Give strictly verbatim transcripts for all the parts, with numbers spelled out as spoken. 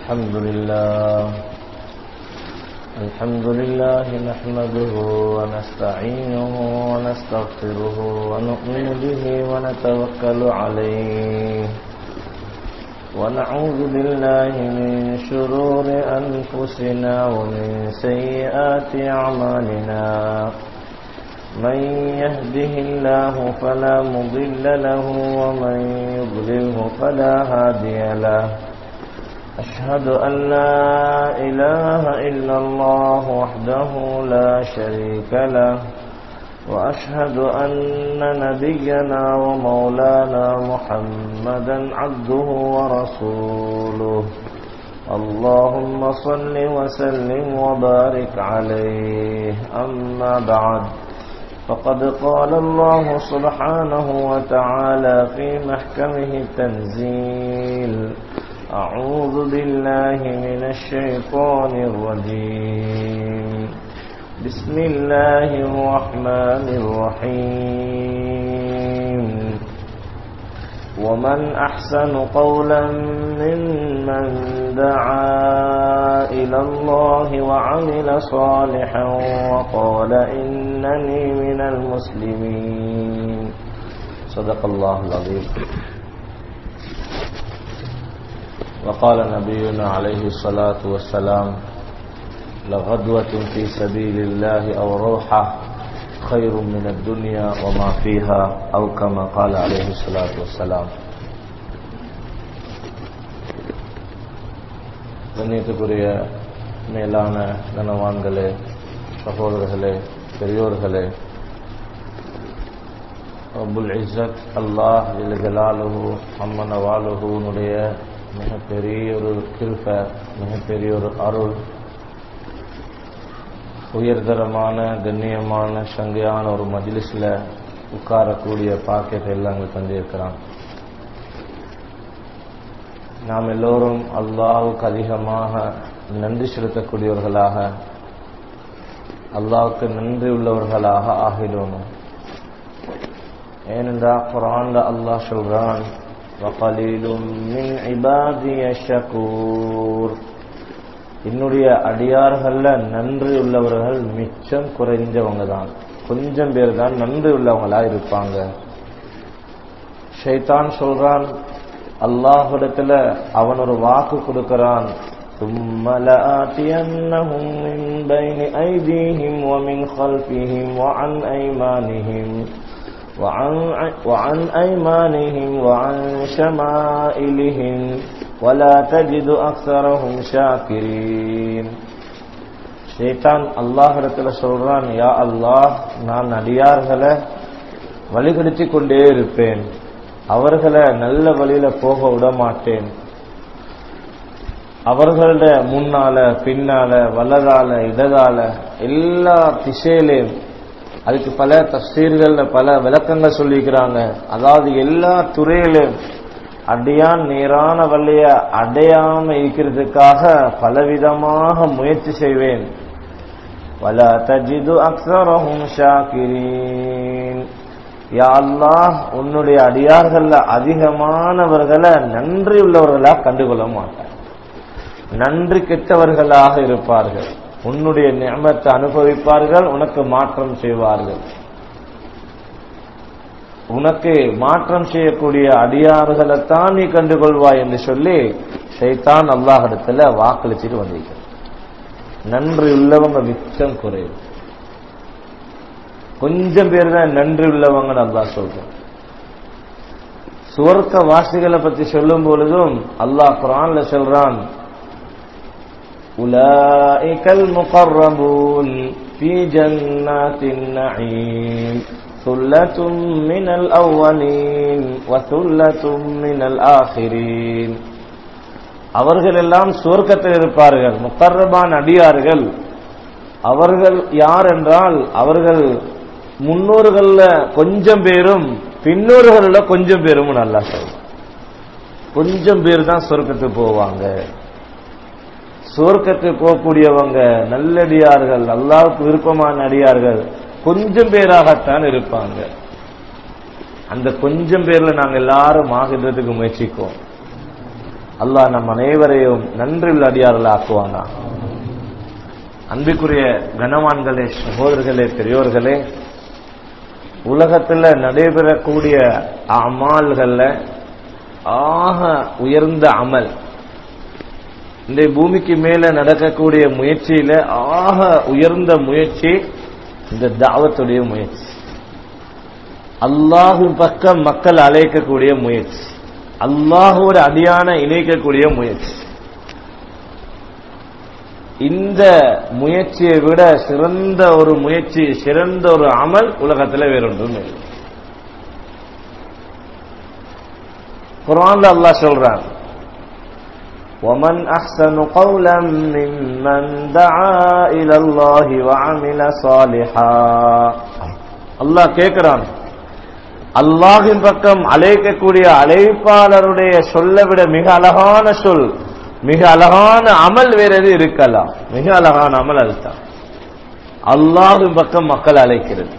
الحمد لله الحمد لله نحمده ونستعينه ونستغفره ونؤمن به ونتوكل عليه ونعوذ بالله من شرور أنفسنا ومن سيئات أعمالنا من يهده الله فلا مضل له ومن يضلله فلا هادي له أشهد أن لا إله إلا الله وحده لا شريك له وأشهد أن نبينا ومولانا محمدا عبده ورسوله اللهم صل وسلم وبارك عليه أما بعد فقد قال الله سبحانه وتعالى في محكمه التنزيل أعوذ بالله من الشيطان الرجيم بسم الله الرحمن الرحيم ومن أحسن قولا ممن دعا إلى الله وعمل صالحا وقال إنني من المسلمين صدق الله العظيم وقال نبينا عليه الصلاة والسلام لغدوة في سبيل الله أو روحة خير من الدنيا وما فيها أو كما قال عليه الصلاة والسلام. கண்ணியத்துக்குரிய மேலான கனவான்களே, சகோதரர்களே, பெரியோர்களே, ரப்புல் இஸ்ஸத் அல்லாஹ் ஜல்ல ஜலாலுஹு அம்மன வாலுஹுனுடைய மிகப்பெரிய ஒரு கிருபை, மிகப்பெரிய ஒரு அருள், உயர்தரமான கண்ணியமான சங்கையான ஒரு மஜ்லிஸ்ல உட்காரக்கூடிய பாக்கியத்தை எல்லாம் அங்கு தந்திருக்கிறான். நாம் எல்லோரும் அல்லாஹ்வுக்கு அதிகமாக நன்றி செலுத்தக்கூடியவர்களாக, அல்லாஹ்வுக்கு நன்றி உள்ளவர்களாக ஆகிடணும். ஏனென்றால் குர்ஆன்ல அல்லாஹ் சொல்றான், வகலீலும் மின் இபாதிய ஷகூர், என்னுடைய அடியார்கள்ல நன்றி உள்ளவர்கள் மிச்சம் குறைஞ்சவங்க தான், கொஞ்சம் பேர் தான் நன்றி உள்ளவங்களா இருப்பாங்க. ஷைத்தான் சொல்றான், அல்லாஹ்விடத்துல அவன் ஒரு வாக்கு கொடுக்கிறான், ثُمَّ لَآتِيَنَّهُم مِّن بَيْنِ أَيْدِيهِمْ وَمِنْ خَلْفِهِمْ وَعَنْ أَيْمَانِهِمْ وعن, وعن أيمانهم وعن شمائلهم ولا تجد أكثرهم شاكرين. ஷைத்தான் அல்லாஹ்விடத்துல சொல்றான், யா அல்லாஹ், நான் அடியார்களை வழிகெடுத்து கொண்டே இருப்பேன், அவர்களை நல்ல வழியில போக விட மாட்டேன், அவர்களோட முன்னால பின்னால வலதால இடதால எல்லா திசையிலையும், அதுக்கு பல தஃசீர்கள்ல பல விளக்கங்கள் சொல்லிக்கிறாங்க. அதாவது எல்லா துறையிலும் அடியான் நேரான வழிய அடையாம இருக்கிறதுக்காக பலவிதமாக முயற்சி செய்வேன். வலா தஜிது அக்ஸரஹும் ஷாக்கிரீன், யா அல்லாஹ், உன்னுடைய அடியார்கள்ல அதிகமானவர்களை நன்றி உள்ளவர்களா கண்டுகொள்ள மாட்டார், நன்றி கெட்டவர்களாக இருப்பார்கள், உன்னுடைய நிஅமத்தை அனுபவிப்பார்கள், உனக்கு மாற்றம் செய்வார்கள். உனக்கு மாற்றம் செய்யக்கூடிய அடியார்களைத்தான் நீ கண்டுகொள்வாய் என்று சொல்லி ஷைத்தான் அல்லாஹ்விடத்துல வாக்களிச்சுட்டு வந்திருக்க. நன்றி உள்ளவங்க மிச்சம் குறைவு, கொஞ்சம் பேர் தான் நன்றி உள்ளவங்கன்னு அல்லாஹ் சொல்றான். சுவர்க்க வாசிகளை பத்தி சொல்லும் பொழுதும் அல்லாஹ் குர்ஆன்ல சொல்றான், أولئك المقربون في جنات النعيم ثلة من الأولين وثلة من الآخرين. அவர்கள் எல்லாம் சுவர்க்கத்தில் இருப்பார்கள். முகர்ரபான் அடியார்கள் அவர்கள் யார் என்றால், அவர்கள் முன்னோர்கள்ல கொஞ்சம் பேரும் பின்னோர்கள்ல கொஞ்சம் பேரும் நல்லா சொல்றாங்க. கொஞ்சம் பேர் தான் சுவர்க்கத்துக்கு போவாங்க. சுவர்க்கத்துக்கு போகக்கூடியவங்க நல்லடியார்கள், அல்லாஹ்வுக்கு விருப்பமான அடியார்கள் கொஞ்சம் பேராகத்தான் இருப்பாங்க. அந்த கொஞ்சம் பேர்ல நாங்க எல்லாரும் ஆகின்றதுக்கு முயற்சிக்கோம். அல்லாஹ் நம் அனைவரையும் நன்றில் அடியார்கள் ஆக்குவானா. அன்பிற்குரிய கனவான்களே, சகோதரர்களே, பெரியோர்களே, உலகத்தில் நடைபெறக்கூடிய அமால்கள்ல ஆக உயர்ந்த அமல், இந்த பூமிக்கு மேல நடக்கக்கூடிய முயற்சியில ஆக உயர்ந்த முயற்சி இந்த தாவத்துடைய முயற்சி, அல்லாஹ்வின் பக்கம் மக்கள் அழைக்கக்கூடிய முயற்சி, அல்லாஹ்வோட அடியான இணைக்கக்கூடிய முயற்சி. இந்த முயற்சியை விட சிறந்த ஒரு முயற்சி, சிறந்த ஒரு அமல் உலகத்தில் வேறொன்றும் இல்லை. குர்ஆன்ல அல்லாஹ் சொல்றான், وَمَنْ أَحْسَنُ قَوْلًا مِّمَّنْ دَعَا إِلَى اللَّهِ وَعَمِلَ صَالِحًا. அல்லாஹ் கேட்கிறான், அல்லாஹ்வின் பக்கம் அழைக்கக்கூடிய அழைப்பாளருடைய சொல்லை விட மிக அழகான சொல், மிக அழகான அமல் வேற எது இருக்கலாம்? மிக அழகான அமல் அதுதான், அல்லாஹ்வின் பக்கம் மக்கள் அழைக்கிறது.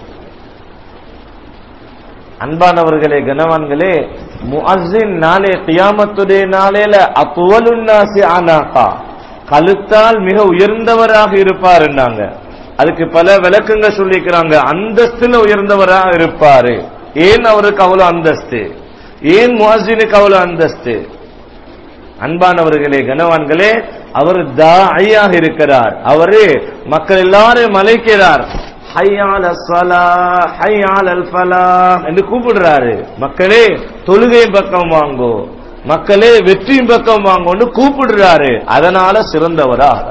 அன்பானவர்களே, கனவான்களே, முஅஸ்ஸின் நாளே கியாமத்துடைய நாளையில அத்வலுன் நாஸி அனாகா, கழுத்தால் மிக உயர்ந்தவராக இருப்பார் என்றாங்க. அதுக்கு பல விளக்கங்கள் சொல்லிக்கிறாங்க. அந்தஸ்துல உயர்ந்தவராக இருப்பாரு. ஏன் அவருக்கு அவ்வளவு அந்தஸ்து? ஏன் முஅஸ்ஸினுக்கு அவ்வளவு அந்தஸ்து? அன்பானவர்களே, கனவான்களே, அவர் தாஇயாக இருக்கிறார். அவரு மக்கள் எல்லாரும் அழைக்கிறார். ஹய்ய அலஸ் ஸலாஹ், ஹய்ய அலல் ஃபலாஹ் என்று கூப்பிடுறாரு. மக்களே தொழுகையின் பக்கம் வாங்கோ, மக்களே வெற்றியின் பக்கம் வாங்கோன்னு கூப்பிடுறாரு. அதனால சிறந்தவராக.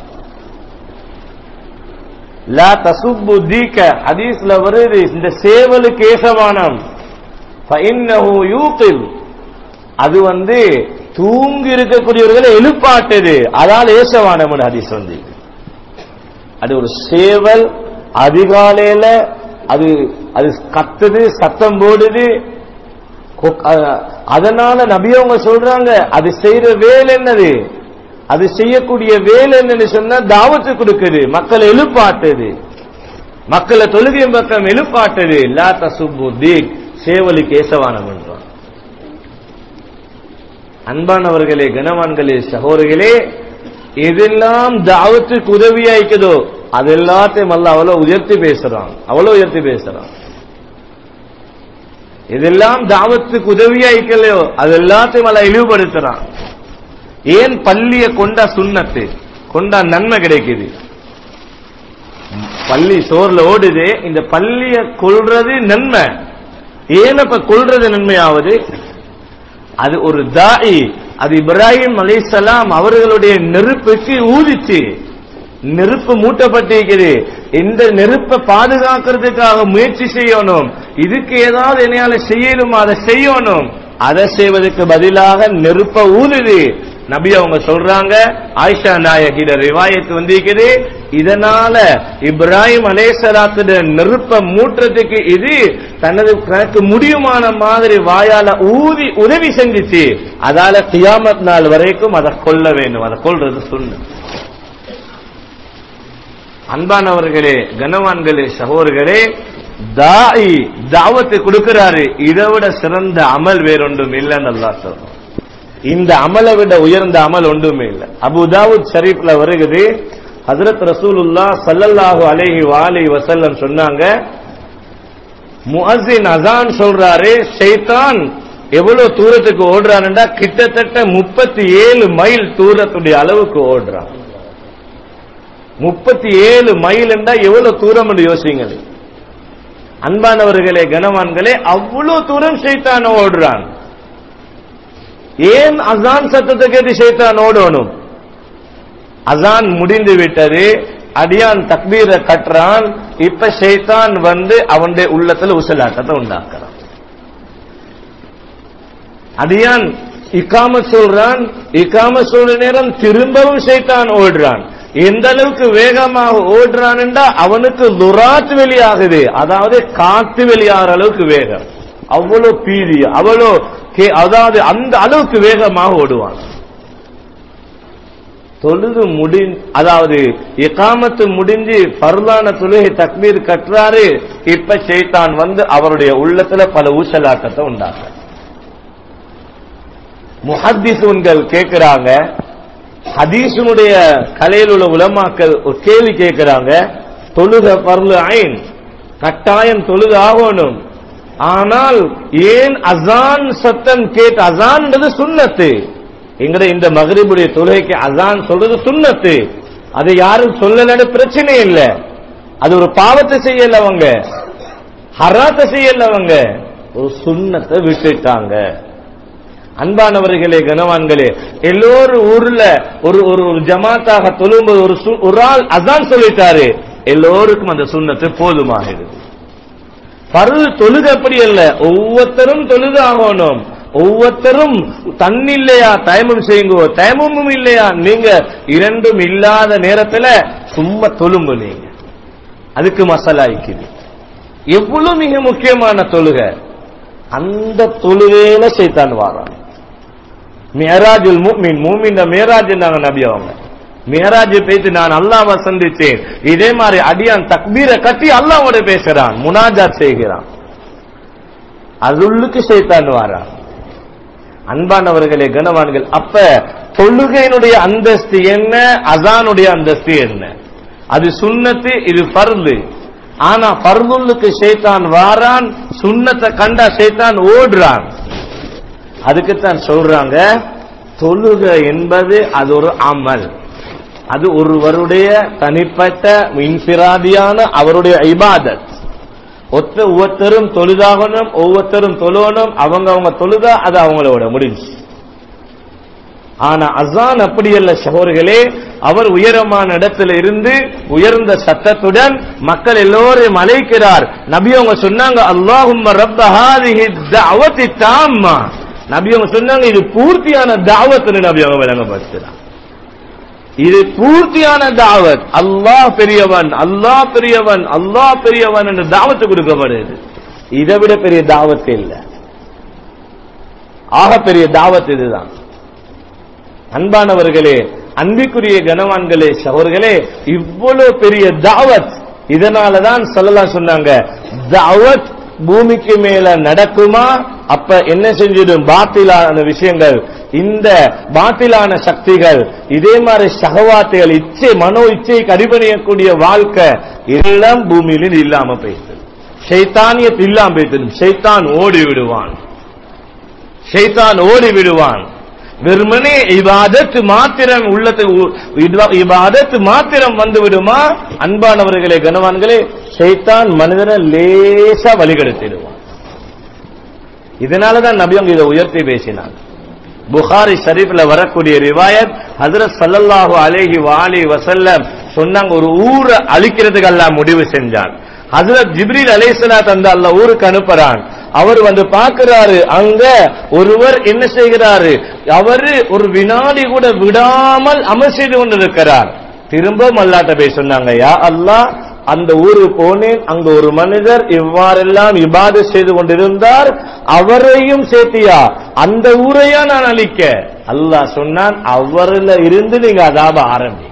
லா தசுப்பு தீக, ஹதீஸ்ல வருது, இந்த சேவலுக்கு ஏசவானம், ஃபஇன்னஹு யூகில், அது வந்து தூங்கி இருக்கக்கூடியவர்களை எழுப்பாட்டுது, அதால் ஏசவானம் ஹதீஸ் வந்து. அது ஒரு சேவல், அதிகாலையில அது அது கத்துது, சத்தம் போடுது. அதனால நபி அவங்க சொல்றாங்க, அது செய்யற வேலை என்னது? அது செய்யக்கூடிய வேலை என்னன்னு சொன்னா தாவத்து கொடுக்குது, மக்களை எழுப்பாட்டுது, மக்களை தொழுகை பக்கம் எழுப்பாட்டுது. லா தசுப்பு தீக், சேவலுக்கு ஏசவானம் என்றான். அன்பானவர்களே, கனவான்களே, சகோதரர்களே, எதெல்லாம் தாவத்துக்கு உதவியாய்க்குதோ அது எல்லாத்தையும் அல்ல அவ்வளவு உயர்த்தி பேசுறான், அவ்வளவு உயர்த்தி பேசுறான். இதெல்லாம் தாவத்துக்கு உதவியாய்க்கலையோ அது எல்லாத்தையும் அல்ல இழிவுபடுத்துறான். ஏன்? பள்ளிய கொண்டா சுண்ணத்து, கொண்டா நன்மை கிடைக்குது. பள்ளி சோர்ல ஓடுது, இந்த பள்ளிய கொள்றது நன்மை. ஏன் அப்ப கொள்றது நன்மையாவது? அது ஒரு தாயி, அது இப்ராஹிம் அலைஹிஸ்ஸலாம் அவர்களுடைய நெருப்புக்கு ஊதிச்சு, நெருப்பு மூட்டப்பட்டிருக்கிறது. இந்த நெருப்பை பாதுகாக்கிறதுக்காக முயற்சி செய்யணும். இதுக்கு ஏதாவது என்னால செய்யணுமா, அதை செய்யணும். அதை செய்வதற்கு பதிலாக நெருப்ப ஊதுது. நபி அவங்க சொல்றாங்க, ஆயிஷா நாயகிட ரிவாயத்து வந்திருக்குது, இதனால இப்ராஹிம் அலைஹிஸ்ஸலாத்துடைய நெருப்ப மூட்டுறதுக்கு இது தனது கணக்கு முடியுமான மாதிரி வாயால ஊதி உதவி செஞ்சிச்சு. அதால கியாமத் நாள் வரைக்கும் அதை கொல்ல வேண்டும், அதை கொல்றது சுன்னத். அன்பானவர்களே, கனவான்களே, சகோதரர்களே, தாயி தாவத்தை கொடுக்கிறாரு. இதை விட சிறந்த அமல் வேறொன்றும் இல்லைன்னு அல்லாஹ் சொல்றான். இந்த அமலை விட உயர்ந்த அமல் ஒன்றுமே இல்லை. அபூ தாவூத் ஷரீஃப்ல வருகிறது, ஹஜ்ரத் ரசூலுல்லாஹ் ஸல்லல்லாஹு அலைஹி வஆலிஹி வஸல்லம் சொன்னாங்க, முஅஸ்ஸின் அஸான் சொல்றாரு, ஷைத்தான் எவ்வளவு தூரத்துக்கு ஓடுறான்டா, கிட்டத்தட்ட முப்பத்தி ஏழு மைல் தூரத்துடைய அளவுக்கு ஓடுறான். முப்பத்தி ஏழு மைல் என்றா எவ்வளவு தூரம் என்று யோசிங்களே. அன்பானவர்களே, கனவான்களே, அவ்வளவு தூரம் ஷைத்தான் ஓடுறான். ஏன் அஸான் சத்தத்தை கேட்டு ஷைத்தான் ஓடணும்? அஸான் முடிந்து விட்டது, அடியான் தக்பீரை கட்டுறான், இப்ப ஷைத்தான் வந்து அவனுடைய உள்ளத்துல உசலாட்டத்தை உண்டாக்குறான். அடியான் இகாமத் சொல்றான், இகாமத் சொல்ற நேரம் திரும்பவும் ஷைத்தான் ஓடுறான். எந்த அளவுக்கு வேகமாக ஓடுறான் என்றா அவனுக்கு துராத் வெளியாகுது, அதாவது காத்து வெளியாகிற அளவுக்கு வேகம். அவ்வளவு பீதி, அவ்வளோ அதாவது அந்த அளவுக்கு வேகமாக ஓடுவான். தொழுது முடி அதாவது இகாமத்து முடிஞ்சு பர்லான தொழுகை தக்பீர் கட்டுறாரு, இப்ப ஷைத்தான் வந்து அவருடைய உள்ளத்துல பல ஊசலாட்டத்தை உண்டாக்க. முஹத்திஸூன்கள் கேட்கிறாங்க, ஹதீஸுடைய கலையில் உள்ள உலமாக்கள் ஒரு கேள்வி கேட்கிறாங்க, தொழுக ஃபர்லு ஐன், கட்டாயம் தொழுக ஆகணும், ஆனால் ஏன் அசான் சத்தம் கேட்டு, அசான்ன்றது சுன்னத்து, எங்கட இந்த மக்ரிபுடைய தொழுகைக்கு அசான் சொல்றது சுன்னத்து, அதை யாரும் சொல்லலன்னு பிரச்சனை இல்லை, அது ஒரு பாவத்தை செய்யல, அவங்க ஹராத்தை செய்யல, அவங்க ஒரு சுன்னத்தை விட்டுட்டாங்க. அன்பானவர்களே, கனவான்களே, எல்லோரும் ஊர்ல ஒரு ஒரு ஜமாத்தாக தொழும்போது ஒரு ஒரு ஆள் அசான் சொல்லிட்டாரு, எல்லோருக்கும் அந்த சுன்னத்து போதுமாகிறது. ஃபர்ல் தொழுக அப்படி அல்ல, ஒவ்வொருத்தரும் தொழுது ஆகணும். ஒவ்வொருத்தரும் தண்ணி இல்லையா தயமம் செய்யுங்க, தயமமும் இல்லையா நீங்க இரண்டும் இல்லாத நேரத்துல சும்மா தொழும்பு, நீங்க அதுக்கு மசாலா இருக்குது. எவ்வளவு மிக முக்கியமான தொழுக, அந்த தொழுகையில சைத்தான் வாரான். மியராஜுல் முஃமின், மூமின் மியராஜ் நாங்க நபி அவங்க மியராஜ் பேசி நான் அல்லாஹ்வை சந்திச்சேன், இதே மாதிரி அடியான் தக்பீரை கட்டி அல்லாஹ்வோட பேசுறான், முனாஜாத் செய்கிறான், அதுள்ளுக்கு சைத்தான் வாரான். அன்பானவர்களே, கனவான்கள், அப்ப தொழுகையினுடைய அந்தஸ்து என்ன, அசானுடைய அந்தஸ்து என்ன? அது சுன்னத்து, இது ஃபர்லு. ஆனா ஃபர்லுக்கு ஷைத்தான் வாரான், சுன்னத்தை கண்டா ஷைத்தான் ஓடுறான். அதுக்குத்தான் சொல்றாங்க, தொழுக என்பது அது ஒரு அமல், அது ஒருவருடைய தனிப்பட்ட இன்ஃபிராதியான அவருடைய இபாதத். ஒத்த ஒவ்வொருத்தரும் தொழுதாகணும், ஒவ்வொருத்தரும் தொழுவணும், அவங்க அவங்க தொழுதா அது அவங்களோட முடிஞ்சு. ஆனா அசான் அப்படி அல்ல சகோதரர்களே, அவர் உயரமான இடத்துல இருந்து உயர்ந்த சத்தத்துடன் மக்கள் எல்லோரையும் அழைக்கிறார். நபி அவங்க சொன்னாங்க, அல்லாஹும்ம ரப்ப ஹாதிஹி தஅவத்தி தாம்மா, நபி அவங்க சொன்னாங்க இது பூர்த்தியான தாவத்னு நபி அவங்க விளங்கப்படுத்துறாங்க. இது பூர்த்தியான தாவத், அல்லாஹ் பெரியவன், அல்லாஹ் பெரியவன், அல்லாஹ் பெரியவன் என்ற தாவத்து கொடுக்கப்படுது. இதை விட பெரிய தாவத்து இல்லை, ஆக பெரிய தாவத் இதுதான். அன்பானவர்களே, அன்பிற்குரிய கனவான்களே, சகோதரர்களே, இவ்வளவு பெரிய தாவத். இதனாலதான் ஸல்லல்லாஹு சொன்னாங்க, தாவத் பூமிக்கு மேல நடக்குமா, அப்ப என்ன செஞ்சிடும், பாத்திலான விஷயங்கள், இந்த பாத்திலான சக்திகள், இதே மாதிரி ஷஹவாத்துகள், இச்சை, மனோ இச்சை கடிபணியக்கூடிய வாழ்க்கை எல்லாம் பூமியிலிருந்து இல்லாம போயிட்டு, ஷைத்தானியத் இல்லாம போயிட்டு, ஷைத்தான் ஓடி விடுவான், ஷைத்தான் ஓடி விடுவான். வெறுமனே இபாதத் மாத்திரம் உள்ளத்துக்கு இபாதத் மாத்திரம் வந்து விடுமா? அன்பானவர்களே, கனவான்களே, ஷைத்தான் மனிதனை லேசா வழிகெடுத்திடுவான். இதனாலதான் நபி அவங்க இதை உயர்த்தி பேசினார். புகாரி ஷரீஃப்ல வரக்கூடிய ரிவாயத், ஹஜ்ரத் ஸல்லல்லாஹு அலைஹி வஆலிஹி வஸல்லம் சொன்னாங்க, ஒரு ஊரை அழிக்கிறதுக்கு அல்லாஹ் முடிவு செஞ்சான். ஹஜ்ரத் ஜிப்ரீல் அலைஹிஸ்ஸலாத் அந்த அல்லாஹ் ஊருக்கு அனுப்புறான். அவர் வந்து பார்க்கிறாரு, அங்க ஒருவர் என்ன செய்கிறாரு, அவரு ஒரு வினாடி கூட விடாமல் அமல் செய்து கொண்டிருக்கிறார். திரும்ப அல்லாஹ்ட்ட போய் சொன்னாங்க, யா அல்லாஹ், அந்த ஊருக்கு போனேன், அங்க ஒரு மனிதர் இவ்வாறெல்லாம் இபாதத் செய்து கொண்டிருந்தார், அவரையும் சேர்த்தியா, அந்த ஊரையா நான் அழிக்க? அல்லாஹ் சொன்னான், அவர்ல இருந்து நீங்க அதாப ஆரம்பி.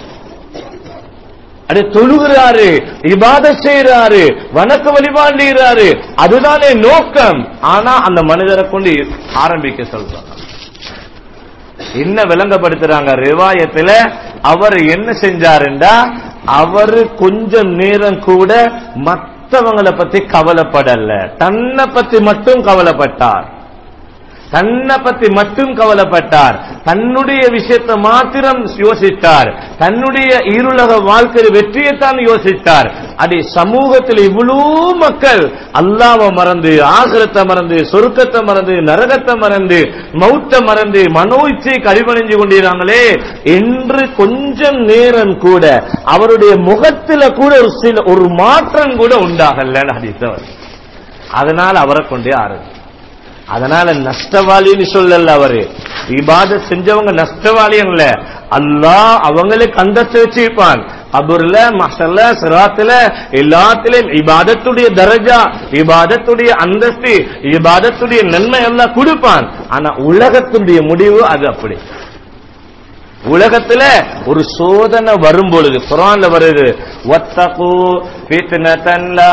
அது தொழுகிறாரு, இபாதத் செய்யறாரு, வணக்க வழிபாடுகிறாரு, அதுதானே நோக்கம். ஆனா அந்த மனிதரை கொண்டு ஆரம்பிக்க சொல்றாங்க. என்ன விளங்கப்படுத்துறாங்க ரிவாயத்துல, அவர் என்ன செஞ்சாருண்டா, அவரு கொஞ்சம் நேரம் கூட மற்றவங்களை பத்தி கவலைப்படல, தன்னை பத்தி மட்டும் கவலைப்பட்டார், தன்னை பத்தி மட்டும் கவலைப்பட்டார், தன்னுடைய விஷயத்தை மாத்திரம் யோசித்தார், தன்னுடைய இருளக வாழ்க்கை வெற்றியைத்தான் யோசித்தார். அடி சமூகத்தில் இவ்வளவு மக்கள் அல்லாஹ்வை மறந்து, ஆகிரத்தை மறந்து, சொர்க்கத்தை மறந்து, நரகத்தை மறந்து, மௌத்த மறந்து, மனோ இச்சை கடிபணிஞ்சு கொண்டிருந்தாங்களே என்று கொஞ்சம் நேரம் கூட அவருடைய முகத்தில் கூட ஒரு சில ஒரு மாற்றம் கூட உண்டாகல ஹதீஸ். அதனால அவரை கொண்டே ஆரம்பி. அதனால நஷ்டவாளின்னு சொல்லல, அவரு இபாதத் செஞ்சவங்க நஷ்டவாளியங்கள, அல்லாஹ் அவங்களுக்கு அந்தஸ்து வச்சிருப்பான். அபுர்ல, மஹ்ஷர்ல, சிராத்துல, எல்லாத்திலும் இபாதத்துடைய தரஜா, இபாதத்துடைய அந்தஸ்து, இபாதத்துடைய நன்மை எல்லாம் கொடுப்பான். ஆனா உலகத்துடைய முடிவு அது அப்படி. உலகத்துல ஒரு சோதனை வரும் பொழுது குர்ஆன்ல வருது, வத்தகு ஃபித்னதன் லா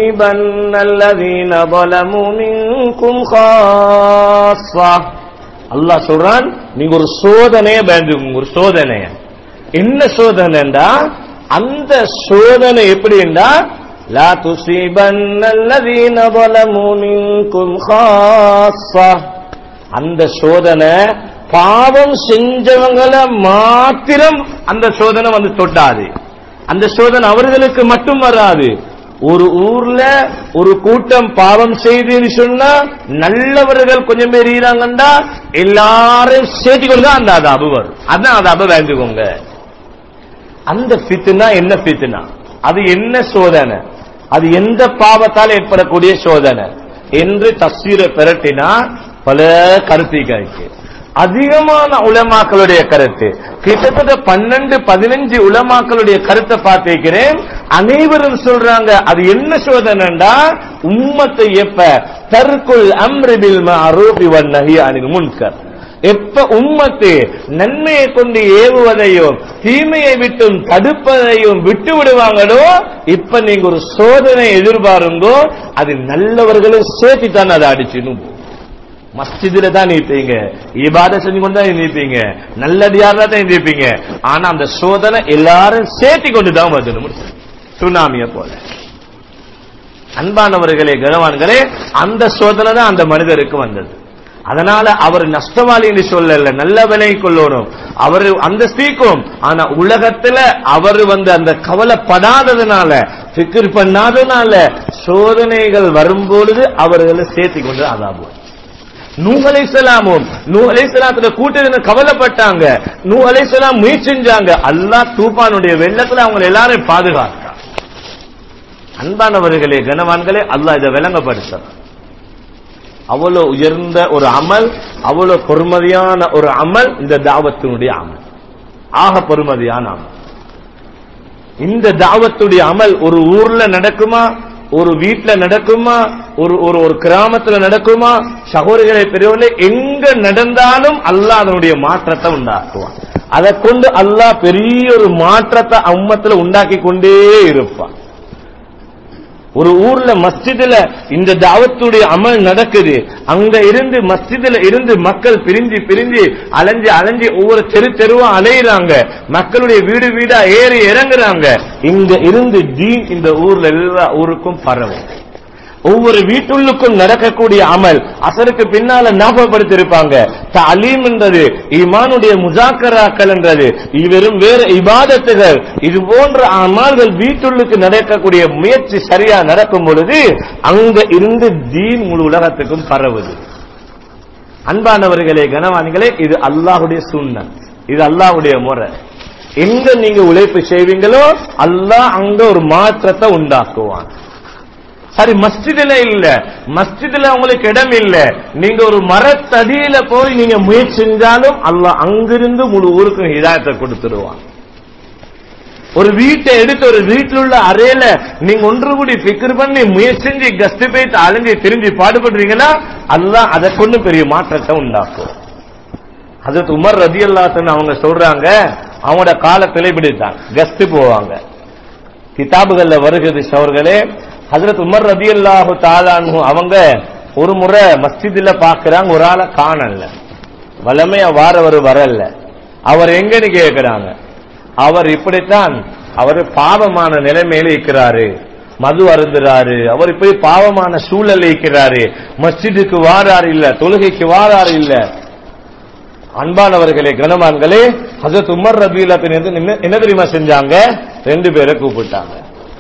துஸீபன்னல்லதீன ஸலமு மின்கும் காஸ்ஸா, அல்லாஹ் சொல்றான், நீங்க ஒரு சோதனைய பயந்துங்க. ஒரு சோதனைய. என்ன சோதனைண்டா, அந்த சோதனை எப்படின்னா, லா துஸீபன்னல்லதீன ஸலமூ மின்கும் ஹாஸா, அந்த சோதனை பாவம் செஞ்சவங்களை மாத்திரம் அந்த சோதனை வந்து தொட்டாது. அந்த சோதனை அவர்களுக்கு மட்டும் வராது. ஒரு ஊர்ல ஒரு கூட்டம் பாவம் செய்து சொன்னா நல்லவர்கள் கொஞ்சம் பேர் ஈராங்கண்டா எல்லாரும் சேர்த்து கொண்டுதான் அந்த அதாபு வரும். அதான் அதாபு வேண்டுகோங்க. அந்த ஃபித்னா என்ன ஃபித்னா, அது என்ன சோதனை, அது எந்த பாவத்தால் ஏற்படக்கூடிய சோதனை என்று தஃசீரை பெரட்டினா பல கருத்துக்கு அதிகமான உலமாக்களுடைய கருத்து, கிட்டத்தட்ட பன்னெண்டு பதினஞ்சு உலமாக்களுடைய கருத்தை பார்த்திருக்கிறேன். அனைவரும் சொல்றாங்க அது என்ன சோதனைண்டா, உம்மத்தை எப்ப தர்குல் அம்ரி பில் மஅரூஃப் வன் நஹி அனில் முன்கர், எப்ப உம்மத்து நன்மையை கொண்டு ஏவுவதையும் தீமையை விட்டும் தடுப்பதையும் விட்டு விடுவாங்களோ, இப்ப நீங்க ஒரு சோதனை எதிர்பாருங்கோ, அது நல்லவர்களும் சேர்த்துத்தான் அதை அடிச்சுன்னு. மஸ்ஜிதுல தான் நீப்பீங்க, இபாதத் செஞ்சு கொண்டு தான் நீப்பீங்க, நல்லடியாரா தான் நீப்பீங்க. ஆனா அந்த சோதனை எல்லாரும் சேர்த்தி கொண்டு தான் வந்து சுனாமிய போல. அன்பானவர்களே, கனவான்களே, அந்த சோதனை தான் அந்த மனிதருக்கு வந்தது. அதனால அவர் நஷ்டவாளி என்று சொல்லல, நல்ல விலை கொள்ளணும், அவர் அந்த ஸ்பீக்கும். ஆனா உலகத்துல அவர் வந்து அந்த கவலைப்படாததுனால, ஃபிக்ர் பண்ணாததுனால சோதனைகள் வரும்பொழுது அவர்களை சேர்த்தி கொண்டு அதாபு. நூஹ் அலைஹிஸ்ஸலாமும் நூஹ் அலைஹிஸ்ஸலாத்துல கூட்டத்தினர் கவலைப்பட்டாங்க, நூஹ் அலைஹிஸ்ஸலாம் முயற்சி செஞ்சாங்க, அல்லாஹ் தூபானுடைய வெள்ளத்துல அவங்க எல்லாரும் பாதுகாத்தார். அன்பானவர்களே, கனவான்களே, அல்லாஹ் இதை விளங்கப்படுத்த அவ்வளவு உயர்ந்த ஒரு அமல், அவ்வளவு பொறுமதியான ஒரு அமல் இந்த தாவத்தினுடைய அமல், ஆக பொறுமதியான அமல். இந்த தாவத்துடைய அமல் ஒரு ஊர்ல நடக்குமா, ஒரு வீட்டுல நடக்குமா, ஒரு ஒரு கிராமத்துல நடக்குமா, சகோதரர்களை பெரியவர்களே, எங்க நடந்தாலும் அல்லாஹ் அதனுடைய மாற்றத்தை உண்டாக்குவான். அதை கொண்டு அல்லாஹ் பெரிய ஒரு மாற்றத்தை உம்மத்துல உண்டாக்கி கொண்டே இருப்பான். ஒரு ஊர்ல மஸ்ஜிதுல இந்த தாவத்துடைய அமல் நடக்குது, அங்க இருந்து மஸ்ஜிதுல இருந்து மக்கள் பிரிஞ்சு பிரிஞ்சு அலைஞ்சு அலைஞ்சு ஒவ்வொரு தெரு தெருவா அலையிறாங்க, மக்களுடைய வீடு வீடா ஏறி இறங்குறாங்க. இங்க இருந்து தீன் இந்த ஊர்ல எல்லா ஊருக்கும் பரவும். ஒவ்வொரு வீட்டுள்ளுக்கும் நடக்கக்கூடிய அமல் அசருக்கு பின்னால ஞாபகப்படுத்திருப்பாங்க. தலீம் என்றது, ஈமானுடைய முஜாக்கராக்கள் என்றது, இவரும் வேற இபாதத்துகள், இது போன்ற அமல்கள் வீட்டுள்ளுக்கு நடக்கக்கூடிய முயற்சி சரியா நடக்கும் பொழுது அங்க இருந்து தீன் முழு உலகத்துக்கும் பரவுது. அன்பானவர்களே, கனவான்களே, இது அல்லாஹுடைய சுன்னத், இது அல்லாஹுடைய முறை. எங்க நீங்க உழைப்பு செய்வீங்களோ அல்லாஹ் அங்க ஒரு மாற்றத்தை உண்டாக்குவான். சரி, மஸ்ஜிதுல இல்ல, மஸ்ஜிதுல உங்களுக்கு இடம் இல்ல, நீங்க ஒரு மரத்தடியில போய் நீங்க முயற்சி செஞ்சாலும் அல்லாஹ் அங்கிருந்து முழு ஊருக்கும் ஹிதாயத்தை கொடுத்துருவான். ஒரு வீட்டை எடுத்து ஒரு வீட்டில் உள்ள அறையில நீங்க ஒன்று கூடி ஃபிக்ர் பண்ணி முயற்சி செஞ்சு கஸ்ட் போயிட்டு அலைஞ்சி திரும்பி பாடுபடுறீங்கன்னா அல்லாஹ் அதை கொண்டு பெரிய மாற்றத்தை உண்டாக்கும். ஹஜ்ரத் உமர் ரலியல்லாஹு அன்ஹு அவங்க சொல்றாங்க, அவங்களோட காலத்திலே இப்படித்தான் கஸ்ட் போவாங்க. கிதாபுகள்ல வருகிறது சகோதரர்களே, ஹஜ்ரத் உமர் ரலியல்லாஹு தஆலா அன்ஹு அவங்க ஒரு முறை மஸ்ஜிதுல பாக்குறாங்க, ஒரு ஆளை காணல, வலமையா வாரவர் வரல. அவர் எங்கன்னு கேட்கிறாங்க. அவர் இப்படித்தான், அவர் பாவமான நிலைமையில இருக்கிறாரு, மது அருந்துறாரு, அவர் இப்படி பாவமான சூழல் இருக்கிறாரு, மஸ்ஜிதுக்கு வாராரு இல்ல, தொழுகைக்கு வாராரு இல்ல. அன்பானவர்களே, கனவான்களே, ஹஜ்ரத் உமர் ரலியல்லாஹு அன்ஹு என்ன தெரியுமா செஞ்சாங்க, ரெண்டு பேரை கூப்பிட்டாங்க.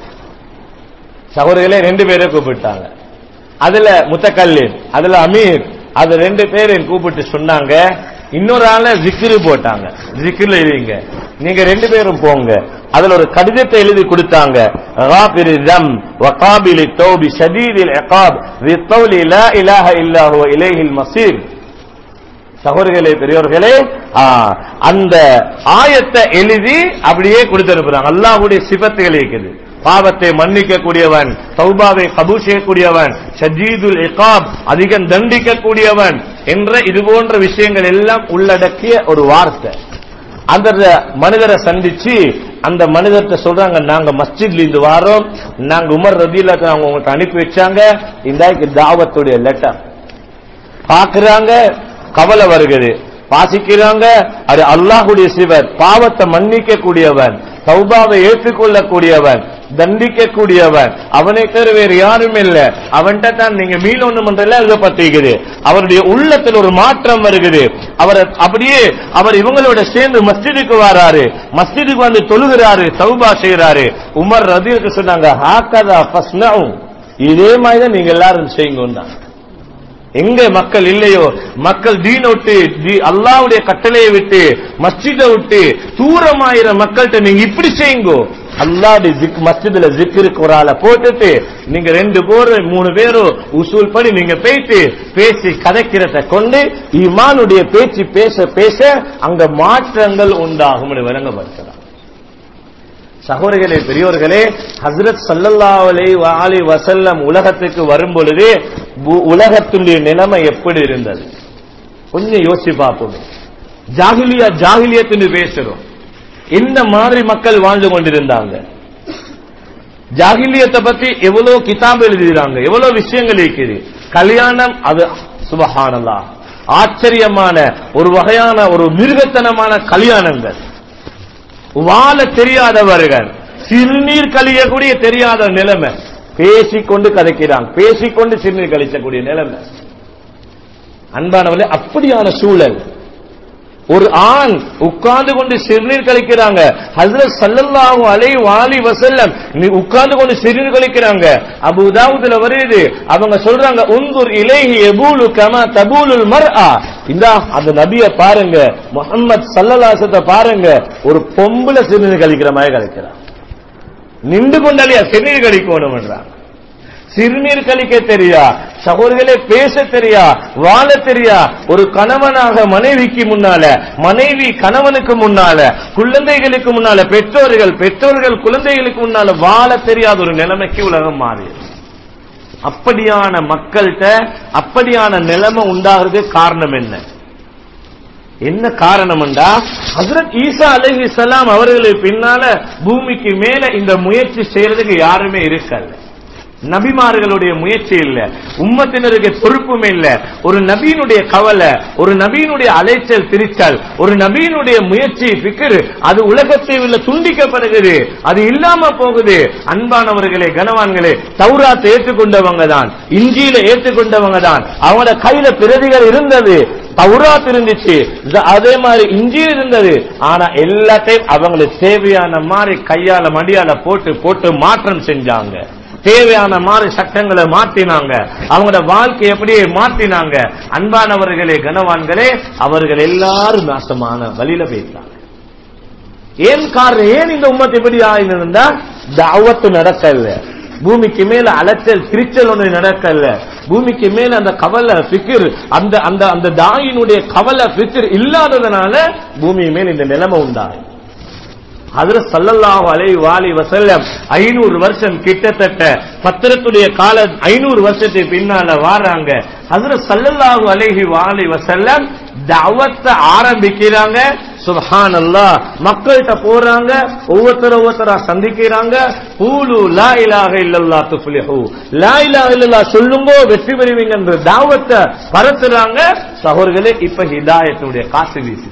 சகோதரர்களே, ரெண்டு பேரை கூப்பிட்டாங்க. அதுல முத்தக்கல்லீம், அதுல அமீர், அது ரெண்டு பேரையும் கூப்பிட்டு சொன்னாங்க, இன்னொரு ஆள ஜிக்ரு போட்டாங்க, ஜிக்ருல இருங்க, நீங்க ரெண்டு பேரும் போங்க. அதுல ஒரு கடிதத்தை எழுதி கொடுத்தாங்க, காபிரி தம் வகாபிலி தௌபி ஷதீதில் இகாப் வித்தௌலி லா இலாஹ இல்லா ஹுவ இலைஹில் மஸீர். சகோதரர்களே, பெரியோர்களே, அந்த ஆயத்தை எழுதி அப்படியே கொடுத்திருக்கிறாங்க. அல்லாஹ்வுடைய சிபத்துகள் இருக்குது, பாவத்தை மன்னிக்க கூடியவன், தௌபாவை கபூல் செய்யக்கூடியவன், ஷதீதுல் இகாப் அதிகம் தண்டிக்க கூடியவன் என்ற இது போன்ற விஷயங்கள் எல்லாம் உள்ளடக்கிய ஒரு வார்த்தை. அந்த மனிதரை சந்திச்சு அந்த மனிதர்கிட்ட சொல்றாங்க, நாங்க மஸ்ஜித்ல இருந்து வாரோம், நாங்க உமர் ரலியல்லாஹு அன்ஹு அவங்க உங்களுக்கு அனுப்பி வச்சாங்க, இந்த தாவத்துடைய லெட்டர் பாக்குறாங்க. கவலை வருகிறது. வாசிக்கிறாங்க, அது அல்லாஹ்வுடைய சிவர், பாவத்தை மன்னிக்க கூடியவன், தௌபாவை ஏற்றுக்கொள்ளக்கூடியவன், தண்டிக்க கூடியவன், அவனை தவிர வேறு யாரும் இல்லை, அவன்கிட்ட தான் நீங்க மீளணும் என்றெல்லாம் எழுதப்பட்டிருக்குது. அவருடைய உள்ளத்தில் ஒரு மாற்றம் வருகிறது. அவர் அப்படியே அவர் இவங்களோட சேர்ந்து மஸ்ஜிதுக்கு வராரு, மஸ்ஜிதுக்கு வந்து தொழுகிறாரு, தௌபா செய்யறாரு. உமர் ரதியல்லாஹு சொன்னாங்க, ஹாகதா ஃபஸ்னஉ, இதே மாதிரி தான் நீங்க எல்லாரும் செய்யுங்க. எங்க மக்கள் இல்லையோ, மக்கள் தீன விட்டு, அல்லாஹ்வுடைய கட்டளையை விட்டு, மஸ்ஜிதை விட்டு தூரமாயிர மக்கள்கிட்ட நீங்க இப்படி செய்யுங்கோ. அல்லாஹ்வுடைய மஸ்ஜிதுல ஜிக்ருக்கு ஒரு ஆளை போட்டுட்டு நீங்க ரெண்டு பேரு மூணு பேரும் உசூல் படி நீங்க பேசி பேசி கதைக்கிறத கொண்டு ஈமானுடைய பேச்சு பேச பேச அங்க மாற்றங்கள் உண்டாகும் விளங்கப்படுத்தலாம். சகோதரர்களே, பெரியோர்களே, ஹஜ்ரத் ஸல்லல்லாஹு அலைஹி வஸல்லம் உலகத்துக்கு வரும் பொழுது உலகத்துடைய நிலைமை எப்படி இருந்தது கொஞ்சம் யோசிச்சு பார்ப்போம். ஜாகிலியா ஜாகிலியத்துன்னு பேசுறோம். இந்த மாதிரி மக்கள் வாழ்ந்து கொண்டிருந்தாங்க. ஜாகிலியத்தை பத்தி எவ்வளவு கிதாப் எழுதிறாங்க, எவ்வளவு விஷயங்கள் இருக்குது. கல்யாணம் அது சுபஹானல்லாஹ் ஆச்சரியமான ஒரு வகையான ஒரு மிருகத்தனமான கல்யாணங்கள். வாழ தெரியாதவர்கள், சிறுநீர் கழியக்கூடிய தெரியாத நிலைமை, பேசிக்கொண்டு கதைக்கிறாங்க, பேசிக்கொண்டு சிறுநீர் கழிக்கக்கூடிய நிலைமை. அன்பானவர்களே, அப்படியான சூழல். ஒரு ஆண் உட்கார்ந்து கொண்டு சிறுநீர் கழிக்கிறாங்க. ஹஜ்ரத் ஸல்லல்லாஹு அலைஹி வஸல்லம் உட்கார்ந்து கொண்டு சிறுநீர் கழிக்கிறாங்க. அபூ தாவூதுல வருது, அவங்க சொல்றாங்க, உன்துர் இலைஹி யபூலு கமா தபூலுல் மர்ஆ. இந்த அந்த நபியை பாருங்க, முஹம்மது ஸல்லல்லாஹு அலைஹி வஸல்லம் பாருங்க, ஒரு பொம்பளை சிறுநீர் கழிக்கிற மாதிரி கழிக்கிறாங்க. நின்று கொண்டாலியா சிறுநீர் கழிக்கணும் என்றாங்க. சிறுநீர் கழிக்க தெரியா சகோதரர்களே, பேச தெரியா, வாழ தெரியா. ஒரு கணவனாக மனைவிக்கு முன்னால, மனைவி கணவனுக்கு முன்னால, குழந்தைகளுக்கு முன்னால, பெற்றோர்கள் பெற்றோர்கள் குழந்தைகளுக்கு முன்னால வாழ தெரியாத ஒரு நிலைமைக்கு உலகம் மாறியது. அப்படியான மக்கள்கிட்ட அப்படியான நிலைமை உண்டாகிறது காரணம் என்ன? என்ன காரணம் என்றா, ஹஜ்ரத் ஈசா அலைஹிஸ்ஸலாம் அவர்களுக்கு பின்னால பூமிக்கு மேல இந்த முயற்சி செய்யறதுக்கு யாருமே இருக்கல. நபிமார்களுடைய முயற்சி இல்ல, உம்மத்தினருக்கு பொறுப்பும் இல்ல. ஒரு நபியினுடைய கவலை, ஒரு நபியினுடைய அலைச்சல் திரிச்சல், ஒரு நபியினுடைய முயற்சி ஃபிக்ர், அது உலகத்தை உள்ள துண்டிக்கப்படுகிறது, அது இல்லாம போகுது. அன்பானவர்களே, கனவான்களே, தௌராத்தை ஏற்றுக்கொண்டவங்க தான், இன்ஜீலை ஏற்றுக்கொண்டவங்க தான். அவங்களோட கையில பிரதிகள் இருந்தது, தௌராத் இருந்துச்சு, அதே மாதிரி இன்ஜீல் இருந்தது. ஆனா எல்லாத்தையும் அவங்களுக்கு தேவையான மாதிரி கையால மடியால போட்டு போட்டு மாற்றம் செஞ்சாங்க. தேவையான மாதிரி சட்டங்களை மாற்றினாங்க, அவங்களோட வாழ்க்கை எப்படியே மாற்றினாங்க. அன்பானவர்களே, கனவான்களே, அவர்கள் எல்லாரும் நாசமான வழியில போயிட்டாங்க. ஏன் காரணம்? ஏன் இந்த உம்மத்து இப்படி ஆயிருந்தா, தஅவத் நடக்கல, பூமிக்கு மேல அலைச்சல் திரிச்சல் ஒன்று நடக்கல, பூமிக்கு மேல அந்த கவலை ஃபிக்ர், அந்த அந்த அந்த தாயினுடைய கவலை ஃபிக்ர் இல்லாததுனால பூமி மேல இந்த நிலைமை உண்டாகும். ஹஜ்ரத் ஸல்லல்லாஹு அலைஹி வஸல்லம் ஐநூறு வருஷம் கிட்டத்தட்ட பத்திரத்துடைய கால ஐநூறு வருஷத்துக்கு பின்னால வாராங்க. ஹஜ்ரத் ஸல்லல்லாஹு அலைஹி வஸல்லம் தஅவத்தை ஆரம்பிக்கிறாங்க. சுப்ஹானல்லாஹ், மக்கள்கிட்ட போறாங்க, ஒவ்வொருத்தர ஒவ்வொருத்தரா சந்திக்கிறாங்க. கூலு லா இலாஹ இல்லல்லாஹ் துஃப்லிஹு, லா இலாஹ இல்லல்லாஹ் சொல்லுங்க வெற்றி பெறுவீங்க என்ற தஅவத்தை பரத்துறாங்க. சகோதரர்களே, இப்ப ஹிதாயத்துடைய காசு வீசு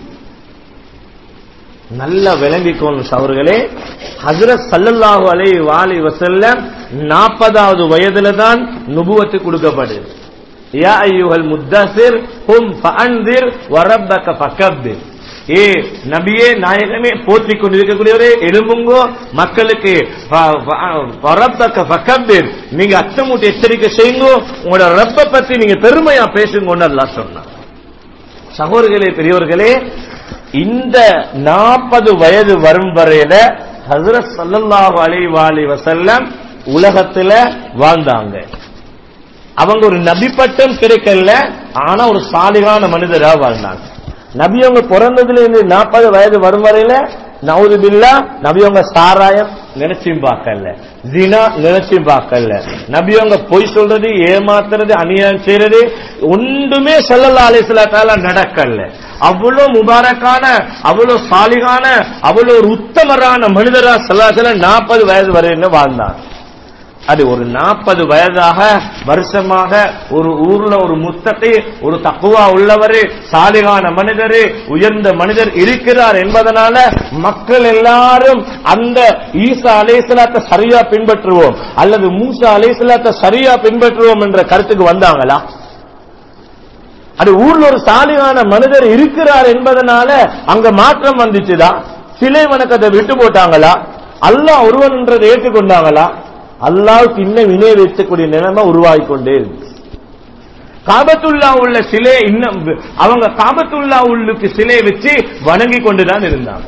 நல்லா விளங்கிக்கோணும் சகோதரர்களே. ஹஜ்ரத் ஸல்லல்லாஹு அலைஹி வஸல்லம் நாற்பதாவது வயதுல தான் நுபுவத்து கொடுக்கப்படுது. யா அய்யுஹல் முத்தஸிர் கும் ஃபஅன்திர் வரப்பக ஃபகப்பிர். ஏ நபியே, நாயகமே, போற்றிக் கொண்டிருக்கக்கூடியவரே, எழும்புங்கோ, மக்களுக்கு வரப்பக ஃபகப்பிர், நீங்க அச்சமூட்டி எச்சரிக்கை செய்யுங்கோ, உங்களோட ரப்ப பத்தி நீங்க பெருமையா பேசுங்கன்னு அல்லாஹ் சொன்னார். சகோதரர்களே, பெரியவர்களே, இந்த நாற்பது வயது வரும் வரையில ஹஜ்ரத் ஸல்லல்லாஹு அலைஹி வஸல்லம் உலகத்துல வாழ்ந்தாங்க. அவங்க ஒரு நபி பட்டம் கிடைக்கல, ஆனா ஒரு சாலிகான மனிதரா வாழ்ந்தாங்க. நபி அவங்க பிறந்ததுல இருந்து நாற்பது வயது வரும் வரையில நவுது பில்லா நபி அவங்க சாராயம் நினைச்சும் பார்க்கல, ஜினா நினைச்சும் பார்க்கல. நபி அவங்க பொய் சொல்றது, ஏமாத்துறது, அநியாயம் செய்யறது ஒன்றுமே ஸல்லல்லாஹு அலைஹி வஸல்லம் நடக்கல. அவ்வளவு முபாரக்கான, அவ்வளவு சாலிகான, அவ்வளவு ஒரு உத்தமரான மனிதரா ஸல்லல்லாஹு அலைஹி வஸல்லம் நாற்பது வயது வரை வாழ்ந்தார். அது ஒரு நாற்பது வயதாக வருஷமாக ஒரு ஊர்ல ஒரு முத்தகி, ஒரு தக்குவா உள்ளவரு, சாலிகான மனிதரு, உயர்ந்த மனிதர் இருக்கிறார் என்பதனால மக்கள் எல்லாரும் அந்த ஈசா அலைஹிஸ்ஸலாத்தை சரியா பின்பற்றுவோம் அல்லது மூசா அலைஹிஸ்ஸலாத்தை சரியா பின்பற்றுவோம் என்ற கருத்துக்கு வந்தாங்களா? அது ஊர்ல ஒரு சாலிகான மனிதர் இருக்கிறார் என்பதனால அங்க மாற்றம் வந்துச்சுதான். சிலை வணக்கத்தை விட்டு போட்டாங்களா? அல்லாஹ் ஒருவன் என்றதை ஏற்றுக்கொண்டாங்களா? அல்லாஹ்வுக்கு இன்னும் இணை வைக்கக்கூடிய நிலைமை உருவாகி கொண்டே இருக்கு. காபத்துல்லா உள்ள சிலை இன்னும் அவங்க காபத்துல்லா உள்ளுக்கு சிலை வச்சு வணங்கி கொண்டுதான் இருந்தாங்க.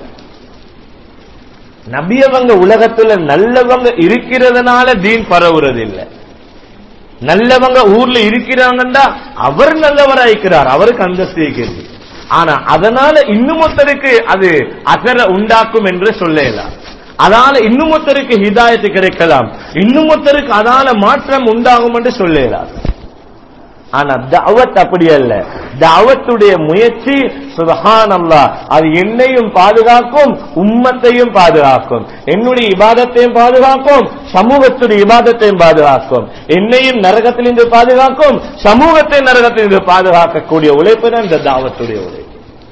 நபியவங்க உலகத்துல நல்லவங்க இருக்கிறதுனால தீன் பரவுறது இல்லை. நல்லவங்க ஊர்ல இருக்கிறாங்கன்னா அவர் நல்லவராயிருக்கிறார், அவருக்கு அந்தஸ்து இருக்கிறது. ஆனா அதனால இன்னும் ஒருத்தருக்கு அது அசர உண்டாக்கும் என்று சொல்லலாம். அதால இன்னும் ஒருத்தருக்கு ஹிதாயத்து கிடைக்கலாம், இன்னும் ஒருத்தருக்கு அதால மாற்றம் உண்டாகும் என்று சொல்லலாம். ஆனா தஅவத் அப்படி அல்ல. தஅவத்துடைய முயற்சி சுப்ஹானல்லாஹ், அது என்னையும் பாதுகாக்கும், உம்மத்தையும் பாதுகாக்கும், என்னுடைய இபாதத்தையும் பாதுகாக்கும், சமூகத்துடைய இபாதத்தையும் பாதுகாக்கும், என்னையும் நரகத்திலிருந்து பாதுகாக்கும், சமூகத்தை நரகத்திலிருந்து பாதுகாக்கக்கூடிய உழைப்பு தான் இந்த தஅவத்துடைய உழைப்பு.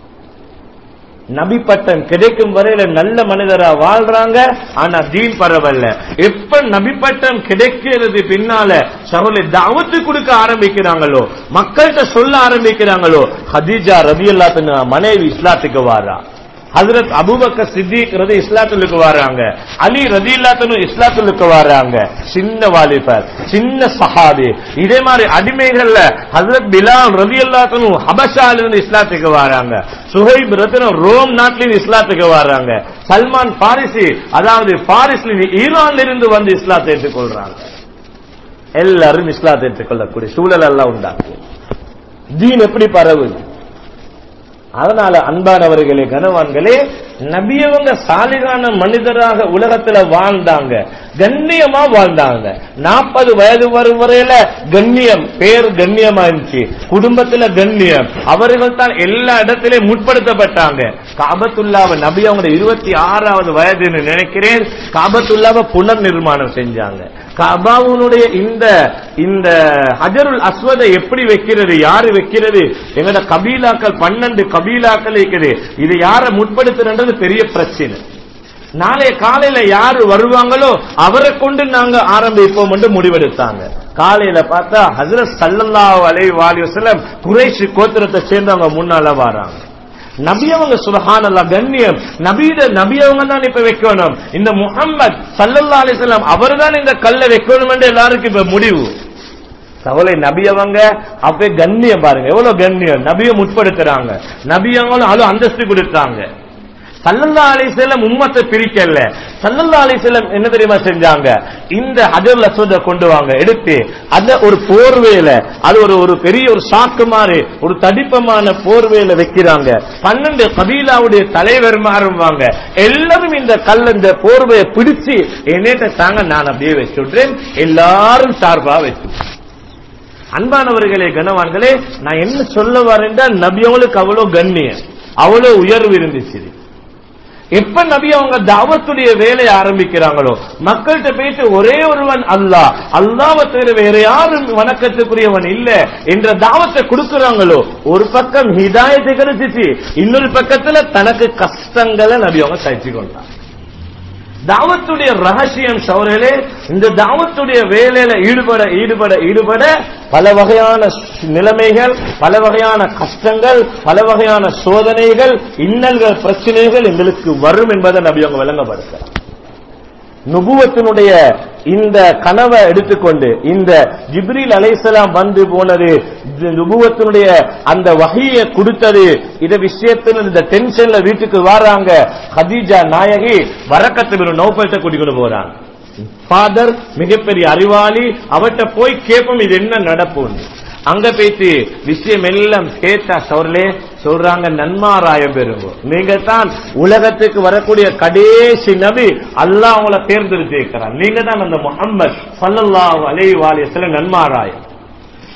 நபி பட்டம் கிடைக்கும் வரையில நல்ல மனிதரா வாழ்றாங்க, ஆனா தீன் பரவல்ல. எப்ப நபி பட்டம் கிடைக்கிறது பின்னால சகோதரி தாவத்து கொடுக்க ஆரம்பிக்கிறாங்களோ, மக்கள்கிட்ட சொல்ல ஆரம்பிக்கிறாங்களோ, ஹதீஜா ரலியல்லாஹு அன்ஹா மனைவி இஸ்லாத்துக்கு வாரா, ஹஜ்ரத் அபூபக்கர் சித்திக் ரதி இஸ்லாத்துக்கு வராங்க, அலி ரலியல்லாஹு அன்ஹு இஸ்லாத்துக்கு வராங்க. சின்ன வாலிபர், சின்ன சஹாபி. இதே மாதிரி அடிமைகள்ல ஹஜ்ரத் பிலால் ரலியல்லாஹு அன்ஹு ஹபஷால இருந்து இஸ்லாத்துக்கு வராங்க, சுஹைப் ரத்னம் ரோம் நாட்டிலிருந்து இஸ்லாத்துக்கு வராங்க, சல்மான் பாரிசி அதாவது பாரிஸ்ல ஈரான்ல இருந்து வந்து இஸ்லாத்தை ஏற்றுக்கொள்றாங்க. எல்லாரும் இஸ்லாத்தை ஏற்றுக்கொள்ளக்கூடிய சூழல் எல்லாம் உண்டாக்கு. தீன் எப்படி பரவுது? அதனால அன்பானவர்களே, கனவான்களே, நபியவங்க சாலிகான மனிதராக உலகத்துல வாழ்ந்தாங்க, கண்ணியமா வாழ்ந்தாங்க. நாற்பது வயது வரும் வரையில கண்ணியம், பேர் கண்ணியமா இருந்துச்சு, குடும்பத்துல கண்ணியம். அவர்கள் தான் எல்லா இடத்திலையும் முற்படுத்தப்பட்டாங்க. காபத்துல்லாவை நபி அவங்க இருபத்தி ஆறாவது வயதுன்னு நினைக்கிறேன், காபத்துல்லாவை புனர் நிர்மாணம் செஞ்சாங்க. கபாவுனுடைய இந்த இந்த ஹஜருல் அஸ்வதை எப்படி வைக்கிறது, யாரு வைக்கிறது? எங்கட கபீலாக்கள் பன்னெண்டு கபீலாக்கள் இருக்குது. இது யார முற்படுத்துறது பெரிய பிரச்சனை. நாளைய காலையில யாரு வருவாங்களோ அவரை கொண்டு நாங்க ஆரம்பிப்போம் என்று முடிவெடுத்தாங்க. காலையில பார்த்தா ஹஜ்ரத் ஸல்லல்லாஹு அலைஹி வஸல்லம் குறைஷ் கோத்திரத்தை சேர்ந்தவங்க முன்னால வராங்க. நபியவங்க சுப்ஹானல்லாஹ் கண்ணியம், நபீத நபியவங்க தான் இப்ப வைக்கணும், இந்த முஹம்மத் ஸல்லல்லாஹு அலைஹி வஸல்லம் அவர்தான் இந்த கல்லை வைக்கணும் என்று எல்லாருக்கும் இப்ப முடிவு. சகோதரி நபியவங்க அப்ப கண்ணியம் பாருங்க, எவ்வளவு கண்ணியம். நபியை முற்படுத்துறாங்க, நபியவங்களும் அது அந்தஸ்து கொடுத்தாங்க. ஸல்லல்லாஹு அலைஹி வஸல்லம் உம்மத்தை பிரிக்கல. ஸல்லல்லாஹு அலைஹி வஸல்லம் என்ன தெரியுமா செஞ்சாங்க? இந்த ஹஜருல் அஸ்வதை கொண்டு வாங்க, எடுத்து அத ஒரு போர்வையில, அது ஒரு ஒரு பெரிய ஒரு சாக்கு மாதிரி ஒரு தடிப்பமான போர்வையில வைக்கிறாங்க. பன்னெண்டு கபீலாவுடைய தலைவர் மாறுவாங்க, எல்லாரும் இந்த கல்ல இந்த போர்வையை பிடிச்சு என்னட்ட தாங்க, நான் அப்படியே வச்சுடுறேன், எல்லாரும் சார்பா வச்சு. அன்பானவர்களே, கனவான்களே, நான் என்ன சொல்ல வரேன், நபியவங்களுக்கு அவ்வளவு கண்ணியம், அவ்வளவு உயர்வு இருந்துச்சு. எப்ப நபி அவங்க தாவத்துடைய வேலையை ஆரம்பிக்கிறாங்களோ, மக்கள்கிட்ட பேசி ஒரே ஒருவன் அல்லாஹ், அல்லாஹ்வை தவிர வேற யாரும் வணக்கத்துக்குரியவன் இல்ல என்ற தாவத்தை கொடுக்கிறாங்களோ, ஒரு பக்கம் ஹிதாயத்தை கிடைச்சிச்சு, இன்னொரு பக்கத்துல தனக்கு கஷ்டங்களை நபி அவங்க சகிச்சு கொண்டாங்க. தாவத்துடைய ரகசியம் சௌரலே, இந்த தாவத்துடைய வேலையில ஈடுபட ஈடுபட ஈடுபட பல வகையான நிலைமைகள், பல வகையான கஷ்டங்கள், பல வகையான சோதனைகள், இன்னல்கள், பிரச்சனைகள் எங்களுக்கு வரும் என்பதை நபி அவங்க விளங்கப்படுத்துறார். நுபுவத்தினுடைய இந்த கனவை எடுத்துக்கொண்டு இந்த ஜிப்ரீல் அலைஹிஸ்ஸலாம் வந்து போனது, நுபுவத்தினுடைய அந்த வஹீயை கொடுத்தது, இந்த விஷயத்துல இந்த டென்ஷன்ல வீட்டுக்கு வராங்க. கதீஜா நாயகி வரக்கத் பின் நௌஃபல்ட்ட கூட்டிட்டு போறாங்க. ஃபாதர் மிகப்பெரிய அறிவாளி, அவட்ட போய் கேட்போம் இது என்ன நடப்பும். அங்க போயிட்டு விஷயம் எல்லாம் கேட்டா சௌர்லே சொல்றாங்க, நன்மாராயம் பெறுங்க, நீங்க தான் உலகத்துக்கு வரக்கூடிய கடைசி நபி, அல்லாஹ் அவங்கள தேர்ந்தெடுத்து இருக்கிறான், நீங்க தான் அந்த முஹம்மத் ஸல்லல்லாஹு அலைஹி வஸல்லம் நன்மாராயம்.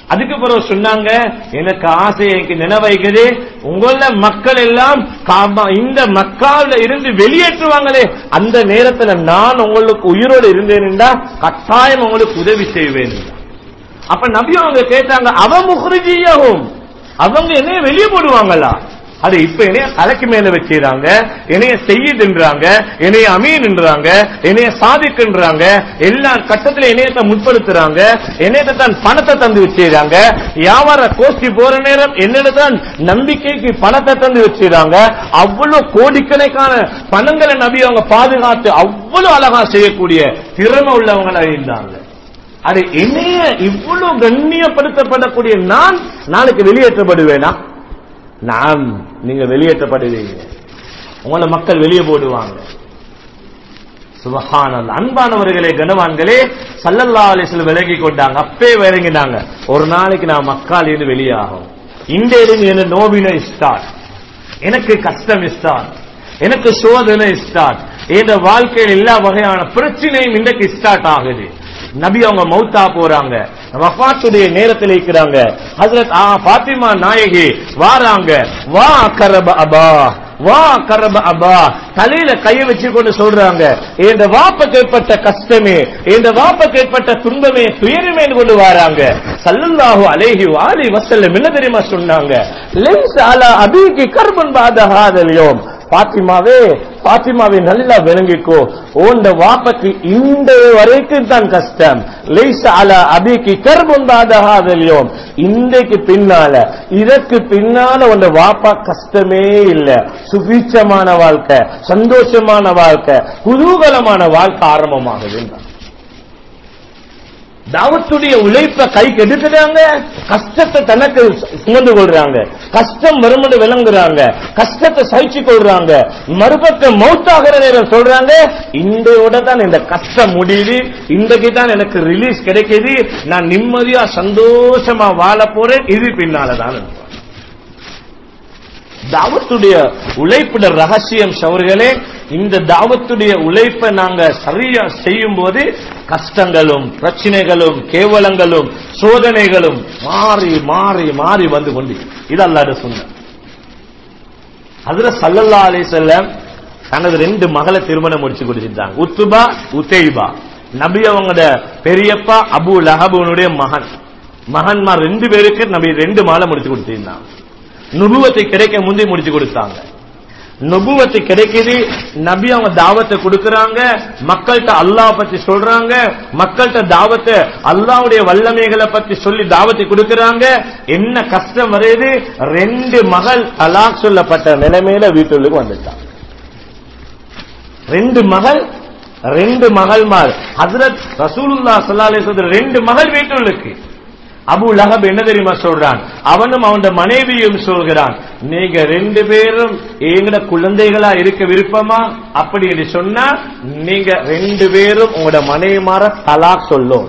அதுக்கு பிறகு சொன்னாங்க, எனக்கு ஆசை, எனக்கு நினைவைக்குது, உங்கள மக்கள் எல்லாம் இந்த மக்காவில இருந்து வெளியேற்றுவாங்களே, அந்த நேரத்தில் நான் உங்களுக்கு உயிரோடு இருந்தேன்டா கட்டாயம் உங்களுக்கு உதவி செய்வேன். அப்ப நபி அவங்க கேட்டாங்க, அவ முஹ்ரிஜியஹும், அவங்க என்னைய வெளியே போடுவாங்களா? அது இப்ப என்னைய தலைக்கு மேல வச்சுறாங்க, என்னைய செய்யுதுன்றாங்க, என்னைய அமீன்ன்றாங்க, என்னைய சாதிக்குன்றாங்க, எல்லா கட்டத்திலும் என்னையத்தை முற்படுத்துறாங்க, என்னையத்தை தான் பணத்தை தந்து வச்சுறாங்க, வியாபார கோஷ்டி போற நேரம் என்னதான் நம்பிக்கைக்கு பணத்தை தந்து வச்சுறாங்க. அவ்வளவு கோடிக்கணக்கான பணங்களை நபி அவங்க பாதுகாத்து அவ்வளவு அழகா செய்யக்கூடிய திறமை உள்ளவங்களா இருந்தாங்க. அது என்னைய இவ்வளவு கண்ணியப்படுத்தப்படக்கூடிய நான் நாளைக்கு வெளியேற்றப்படுவேனா? நான் நீங்க வெளியேற்றப்படுவீங்க, உங்களை மக்கள் வெளியே போடுவாங்க. சுபஹானல்லாஹ். அன்பானவர்களே, கனவான்களே, ஸல்லல்லாஹு அலைஹி வஸல்லம் விலகி கொண்டாங்க. அப்பே விளங்கினாங்க, ஒரு நாளைக்கு நான் மக்கால இருந்து வெளியாகும், இந்தியிலிருந்து என்ன நோவினை ஸ்டார்ட், எனக்கு கஷ்டம் ஸ்டார்ட், எனக்கு சோதனை ஸ்டார்ட், என் வாழ்க்கையில் எல்லா வகையான பிரச்சனையும் இன்றைக்கு ஸ்டார்ட் ஆகுது. நபி அவங்க மௌத்தா போறாங்க, வஃபாத்துடைய நேரத்தில் இருக்கிறாங்க. ஹஜ்ரத் ஃபாத்திமா நாயகி வாராங்க, வா கரப அபா, வா கரப அபா, தலையில கைய வச்சு கொண்டு சொல்றாங்க, இந்த வாப்பக்கு ஏற்பட்ட கஷ்டமே, இந்த வாப்பக்கு ஏற்பட்ட துன்பமே, துயரமே கொண்டு வராங்க. ஸல்லல்லாஹு அலைஹி வஆலிஹி வஸல்லம் என்ன தெரியுமா சொன்னாங்க? லைஸ அலா அபீகி கர்பன் பாத ஹாதல் யௌம். பாத்திமாவே, பாத்திமாவே நல்லா விளங்கிக்கோ, உண்ட வாப்பக்கு இந்த வரைக்கும் தான் கஷ்டம். லைஸ அலா அபீகி கர்பன் பாத ஹாதல் யௌம். இன்றைக்கு பின்னால, இதற்கு பின்னால உண்ட வாப்பா கஷ்டமே இல்ல, சுபீட்சமான வாழ்க்கை, சந்தோஷமான வாழ்க்கை, குதூகலமான வாழ்க்கை ஆரம்பமாகுது. தாவத்துடைய உழைப்ப கைக்கு எடுக்கிறாங்க, கஷ்டத்தை தனக்கு சுமந்து கொள்றாங்க, கஷ்டம் வரும்னு விளங்குறாங்க, கஷ்டத்தை சகிச்சு கொள்றாங்க. மறுபக்கம் மௌத்தாகிற நேரம் சொல்றாங்க, இந்தோட தான் இந்த கஷ்டம் முடியுது, இன்றைக்கு தான் எனக்கு ரிலீஸ் கிடைக்குது, நான் நிம்மதியா சந்தோஷமா வாழ போறேன், இது பின்னாலதான். தாவத்துடைய உழைப்புட ரகசியம் சவர்களே, இந்த தாவத்துடைய உழைப்பை நாங்க சரியா செய்யும் போது கஷ்டங்களும் பிரச்சனைகளும் கேவலங்களும் சோதனைகளும் மாறி மாறி மாறி வந்து கொண்டு, இது அல்லாஹ் சொன்னார். ஹஜ்ரத் ஸல்லல்லாஹு அலைஹி வஸல்லம் தனது ரெண்டு மகளை திருமணம் முடிச்சு கொடுத்துட்டாங்க, உத்பா உதைபா. நபி அவங்களோட பெரியப்பா அபூ லஹபுனுடைய மகன், மகன்மார் ரெண்டு பேருக்கு நபி ரெண்டு மாலை முடிச்சு கொடுத்திருந்தாங்க. நுபுவத்தை கிடைக்க முந்தி முடிச்சு கொடுத்தாங்க. நுபுவத்தை கிடைக்குது, நபி அவங்க தாவத்தை கொடுக்கறாங்க, மக்கள்கிட்ட அல்லாஹ் பத்தி சொல்றாங்க, மக்கள்கிட்ட தாவத்தை அல்லாஹ்வுடைய வல்லமைகளை பத்தி சொல்லி தாவத்தை கொடுக்கறாங்க. என்ன கஷ்டம் வருது, ரெண்டு மகள் தலாக் சொல்லப்பட்ட நிலைமையில வீட்டுக்கு வந்துட்டாங்க. ரெண்டு மகள், ரெண்டு மகள்மார். ஹஜ்ரத் ரசூலுல்லாஹ் ஸல்லல்லாஹு அலைஹி வஸல்லம் ரெண்டு மகள் வீட்டுக்கு. அபூ லஹப் என்ன தெரியுமா சொல்றான், அவனும் அவன் மனைவியும் சொல்கிறான், நீங்க ரெண்டு பேரும் எங்கட குழந்தைகளா இருக்க விருப்பமா? அப்படி என்று சொன்னா நீங்க ரெண்டு பேரும் உங்களோட மனைவிமார தலாக் சொல்லும்,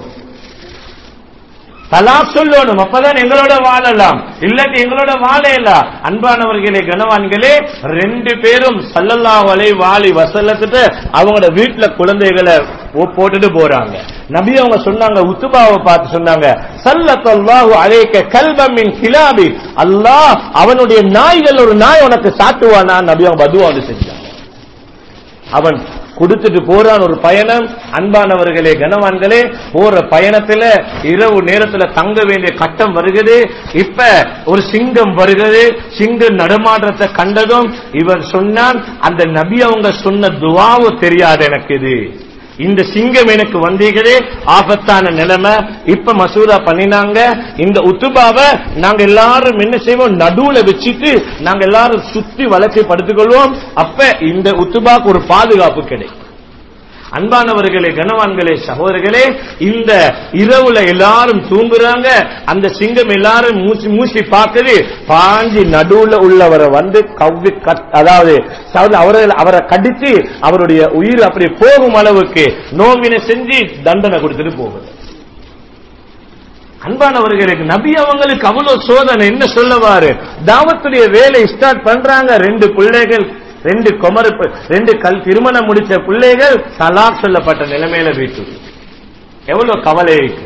தலாக் சொல்லணும், அப்பதான் எங்களோட வாழலாம், இல்லாட்டி எங்களோட வாழலாம். அன்பானவர்களே, கனவான்களே, ரெண்டு பேரும் ஸல்லல்லாஹு அலைஹி வஸல்லத்துக்கு அவங்களோட வீட்டுல குழந்தைகளை போட்டுட்டு போறாங்க. நபி அவங்க சொன்னாங்க, உத்பாவை பார்த்து சொன்னாங்க, ஸல்லல்லாஹு அலைக கல்பம் மின் கிலாபி, அல்லாஹ் அவனுடைய நாய்கள் ஒரு நாய் உனக்கு சாட்டுவானா? நபி அவங்க பதுவா வந்து செஞ்சாங்க. அவன் கொடுத்துட்டு போறான் ஒரு பயணம். அன்பானவர்களே, கனவான்களே, போற பயணத்துல இரவு நேரத்துல தங்க வேண்டிய கட்டம் வருகிறது. இப்ப ஒரு சிங்கம் வருகிறது, சிங்கம் நடமாட்டத்தை கண்டதும் இவன் சொன்னான், அந்த நபி அவங்க சொன்ன துஆவோ தெரியாது எனக்கு, இது இந்த சிங்கம் எனக்கு வந்தீங்களே, ஆபத்தான நிலைமை. இப்ப மசூரா பண்ணினாங்க, இந்த உத்துபாவை நாங்க எல்லாரும் என்ன செய்வோம், நடுவுல வச்சுட்டு நாங்க எல்லாரும் சுத்தி வளர்ச்சி படுத்திக் கொள்வோம், அப்ப இந்த உத்துபாக்கு ஒரு பாதுகாப்பு கிடைக்கும். அன்பானவர்களே, கனவான்களே, சகோதரர்களே, இந்த இரவுல எல்லாரும் தூங்குறாங்க, அந்த சிங்கம் எல்லாரும் மூசி மூசி பார்க்குது, பாஞ்சி நடுவுல உள்ளவரை வந்து கவ்வி, அதாவது அவரை அவரை கடிச்சு அவருடைய உயிர் அப்படி போகும் அளவுக்கு நோவினை செஞ்சு தண்டனை கொடுத்துட்டு போகுது. அன்பானவர்களுக்கு நபி அவங்களுக்கு அவ்வளவு சோதனை. என்ன சொல்லவாரு, தாவத்துடைய வேலை ஸ்டார்ட் பண்றாங்க, ரெண்டு பிள்ளைகள், ரெண்டு குமரு, ரெண்டு கல் திருமணம் முடிச்ச பிள்ளைகள் தலாக் சொல்லப்பட்ட நிலைமையில வீட்டு. எவ்வளவு கவலை.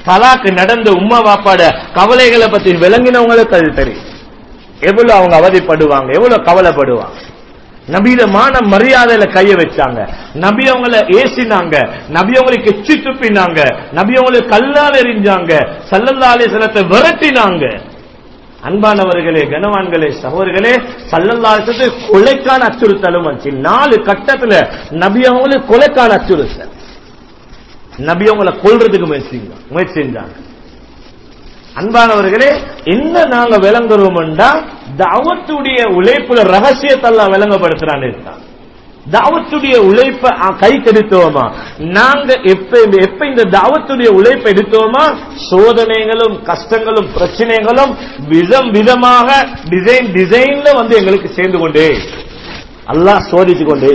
தலாக்கு நடந்த உம்மா வாப்பாட கவலைகளை பத்தி விளங்கினவங்களுக்கு அது தெரியும். எவ்வளவு அவங்க அவதிப்படுவாங்க, எவ்வளவு கவலைப்படுவாங்க. நபியில மான மரியாதையில கைய வச்சாங்க, நபி அவங்களை ஏசினாங்க, நபி அவங்களுக்கு எச்சி துப்பினாங்க, நபி அவங்களுக்கு கல்லால் எறிஞ்சாங்க, ஸல்லல்லாஹு அலைஹி வஸல்லம் விரட்டினாங்க. அன்பானவர்களே, கனவான்களே, சகோதரர்களே, ஸல்லல்லாஹு அலைஹி வஸல்லம் கொலைக்கான அச்சுறுத்தலும் வந்துச்சு. நாலு கட்டத்துல நபி அவங்களுக்கு கொலைக்கான அச்சுறுத்தல். நபி அவங்களை கொல்றதுக்கு முயற்சி முயற்சி செஞ்சாங்க. அன்பானவர்களே, என்ன நாங்க விளங்குறோம்டா தாவத்துடைய உழைப்புல ரகசியத்தெல்லாம் விளங்கப்படுத்துறான்னு இருக்காங்க. தாவத்துடைய உழைப்பை கை கெடுத்தோமா, நாங்க எப்ப எப்ப இந்த தாவத்துடைய உழைப்பை எடுத்தோமா, சோதனைகளும் கஷ்டங்களும் பிரச்சனைகளும் விதம் விதமாக டிசைன் டிசைன்ல வந்து எங்களுக்கு சேர்ந்து கொண்டே அல்லாஹ் சோதிச்சு கொண்டே.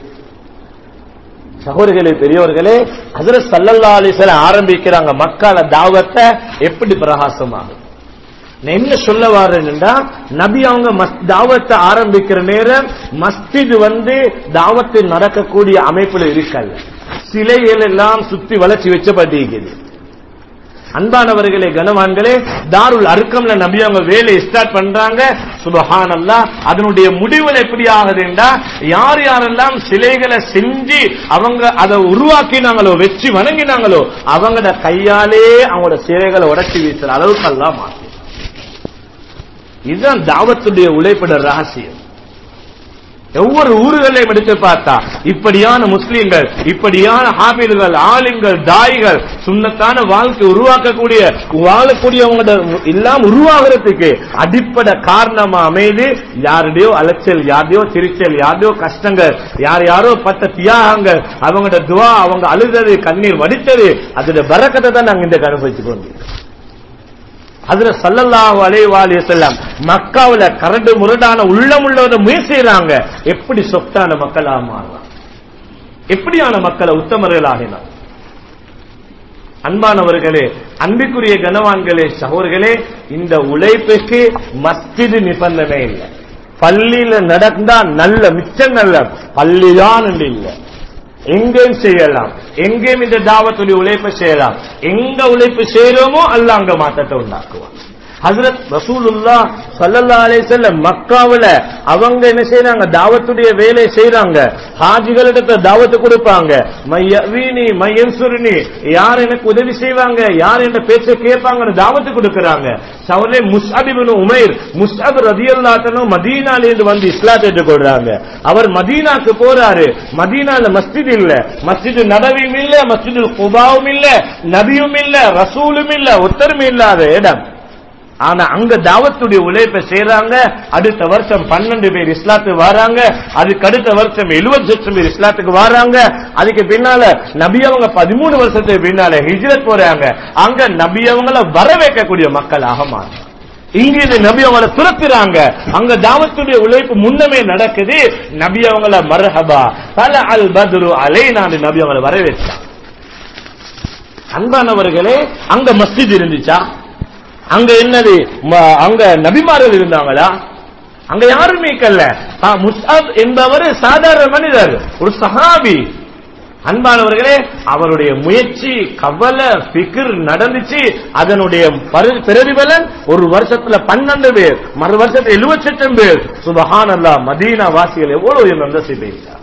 சகோதரர்களே, பெரியவர்களே, ஹஜ்ரத் ஸல்லல்லாஹு அலைஹி வஸல்லம் ஆரம்பிக்கிறாங்க மக்கால தாவத்தை எப்படி பிரகாசமாகும். என்ன சொல்ல வாரேன்னா, நபி அவங்க தாவத்தை ஆரம்பிக்கிற நேரம் மஸ்ஜித் வந்து தாவத்து நடக்கக்கூடிய அமைப்புல இருக்கல்ல, சிலைகள் எல்லாம் சுத்தி வளர்ச்சி வச்சப்பட்டிருக்கிறது. அன்பானவர்களே, கனவான்களே, தாருல் அர்கம்ல நபி அவங்க வேலையை ஸ்டார்ட் பண்றாங்க. சுப்ஹானல்லாஹ், அதனுடைய முடிவுல எப்படி ஆகுதுன்னா, யார் யாரெல்லாம் சிலைகளை செஞ்சு அவங்க அதை உருவாக்கினாங்களோ, வெற்றி வணங்கினாங்களோ, அவங்களோட கையாலே அவங்களோட சிலைகளை உடைச்சி வீசுற அளவுக்கு எல்லாம் மாற்றி. இதுதான் தாவத்துடைய உழைப்பிட ரகசியம். ஒவ்வொரு ஊர்களையும் எடுத்து பார்த்தா இப்படியான முஸ்லீம்கள், இப்படியான ஹாபில்கள், ஆலிம்கள், தாயிகள், சுன்னத்தான வாழ்க்கை உருவாக்கக்கூடிய வாழக்கூடியவங்க எல்லாம் உருவாகிறதுக்கு அடிப்படை காரணமா அமைது யாருடையோ அலைச்சல், யாருடையோ திருச்சல், யாருடையோ கஷ்டங்கள், யார் யாரோ பட்ட தியாகங்கள், அவங்களோட துவா, அவங்க அழுதது, கண்ணீர் வடித்தது, அதோட பரக்கத்தை தான் நாங்க இந்த அனுபவிச்சு கொண்டோம். ஹஜ்ரத் ஸல்லல்லாஹு அலைஹி வஸல்லம் மக்காவுல கரடு முரடான உள்ளமுள்ளவரை முயற்சி செய்றாங்க. எப்படி சொத்தான மக்களா மாறலாம், எப்படியான மக்களை உத்தமர்களாகினார். அன்பானவர்களே, அன்பிற்குரிய கனவான்களே, சகோதரர்களே, இந்த உழைப்புக்கு மஸ்ஜித் நிபந்தனை இல்லை. பள்ளியில நடந்தா நல்ல மிச்சம் நல்ல, பள்ளிதான் இல்லை, எங்கேயும் செய்யலாம், எங்கேயும் இந்த தாவத்துடைய உழைப்பை செய்யலாம். எங்க உழைப்பு செய்யறோமோ அல்லாஹ் அங்க மாற்றத்தை உண்டாக்குவான். ஹஜ்ரத் ரசூலுல்லாஹ் ஸல்லல்லாஹு அலைஹி வஸல்லம் மக்காவுல அவங்க என்ன செய்யறாங்க, தாவத்துடைய வேலை செய்யறாங்க. ஹாஜிகளிடத்தை தாவத்து கொடுப்பாங்க. மையவீனி மையன்சுருனி, யார் எனக்கு உதவி செய்வாங்க, யார் என்ற பேச்சை கேட்பாங்கன்னு தாவத்து கொடுக்கறாங்க. சவுலே முஸ்அப் இப்னு உமைர், முஸ்அப் ரலியல்லாஹு அன்ஹு மதீனால இருந்து வந்து இஸ்லாத்தை ஏற்றுக்கொள்றாங்க. அவர் மதீனாக்கு போறாரு. மதீனால மஸ்ஜித் இல்ல, மஸ்ஜித் நபவியும் இல்ல, மஸ்ஜிதுல் குபாவும் இல்ல, நபியும் இல்ல, ரசூலும் இல்ல, ஒத்தருமே இல்லாத இடம். ஆனா அங்க தாவத்துடைய உழைப்பை செய்யறாங்க. அடுத்த வருஷம் பன்னெண்டு பேர் இஸ்லாத்துக்கு வராங்க. அதுக்கு அடுத்த வருஷம் எழுபது லட்சம் பேர் இஸ்லாத்துக்கு வராங்க. அதுக்கு பின்னால நபி அவங்க பதிமூணு வருஷத்துக்கு பின்னால ஹிஜ்ரத் போறாங்க. அங்க நபி அவங்கள வர வைக்கக்கூடிய மக்களாக மாறாங்க. இங்க இது நபி அவங்கள துரத்துறாங்க. அங்க தாவத்துடைய உழைப்பு முன்னமே நடக்குது. நபி அவங்கள மர்ஹபா தல அல் பத்ரு அலைனா நபி அவங்கள வரவேற்றாங்க. அன்பானவர்களே, அங்க மஸ்ஜித் இருந்துச்சா, அங்க என்னது, அங்க நபிமார்கள் இருந்தாங்களா, அங்க யாருமே கல்ல. முஸ்அப் என்பவர் சாதாரண மனிதர், ஒரு சஹாபி. அன்பானவர்களே, அவருடைய முயற்சி, கவலை, ஃபிக்ர் நடந்துச்சு. அதனுடைய பிரதிபலன் ஒரு வருஷத்துல பன்னெண்டு பேர், மறு வருஷத்துல எழுபது லட்சம் பேர். சுப்ஹானல்லாஹ், மதீனா வாசிகள் எவ்வளவு உயர்ந்த செய்தார்.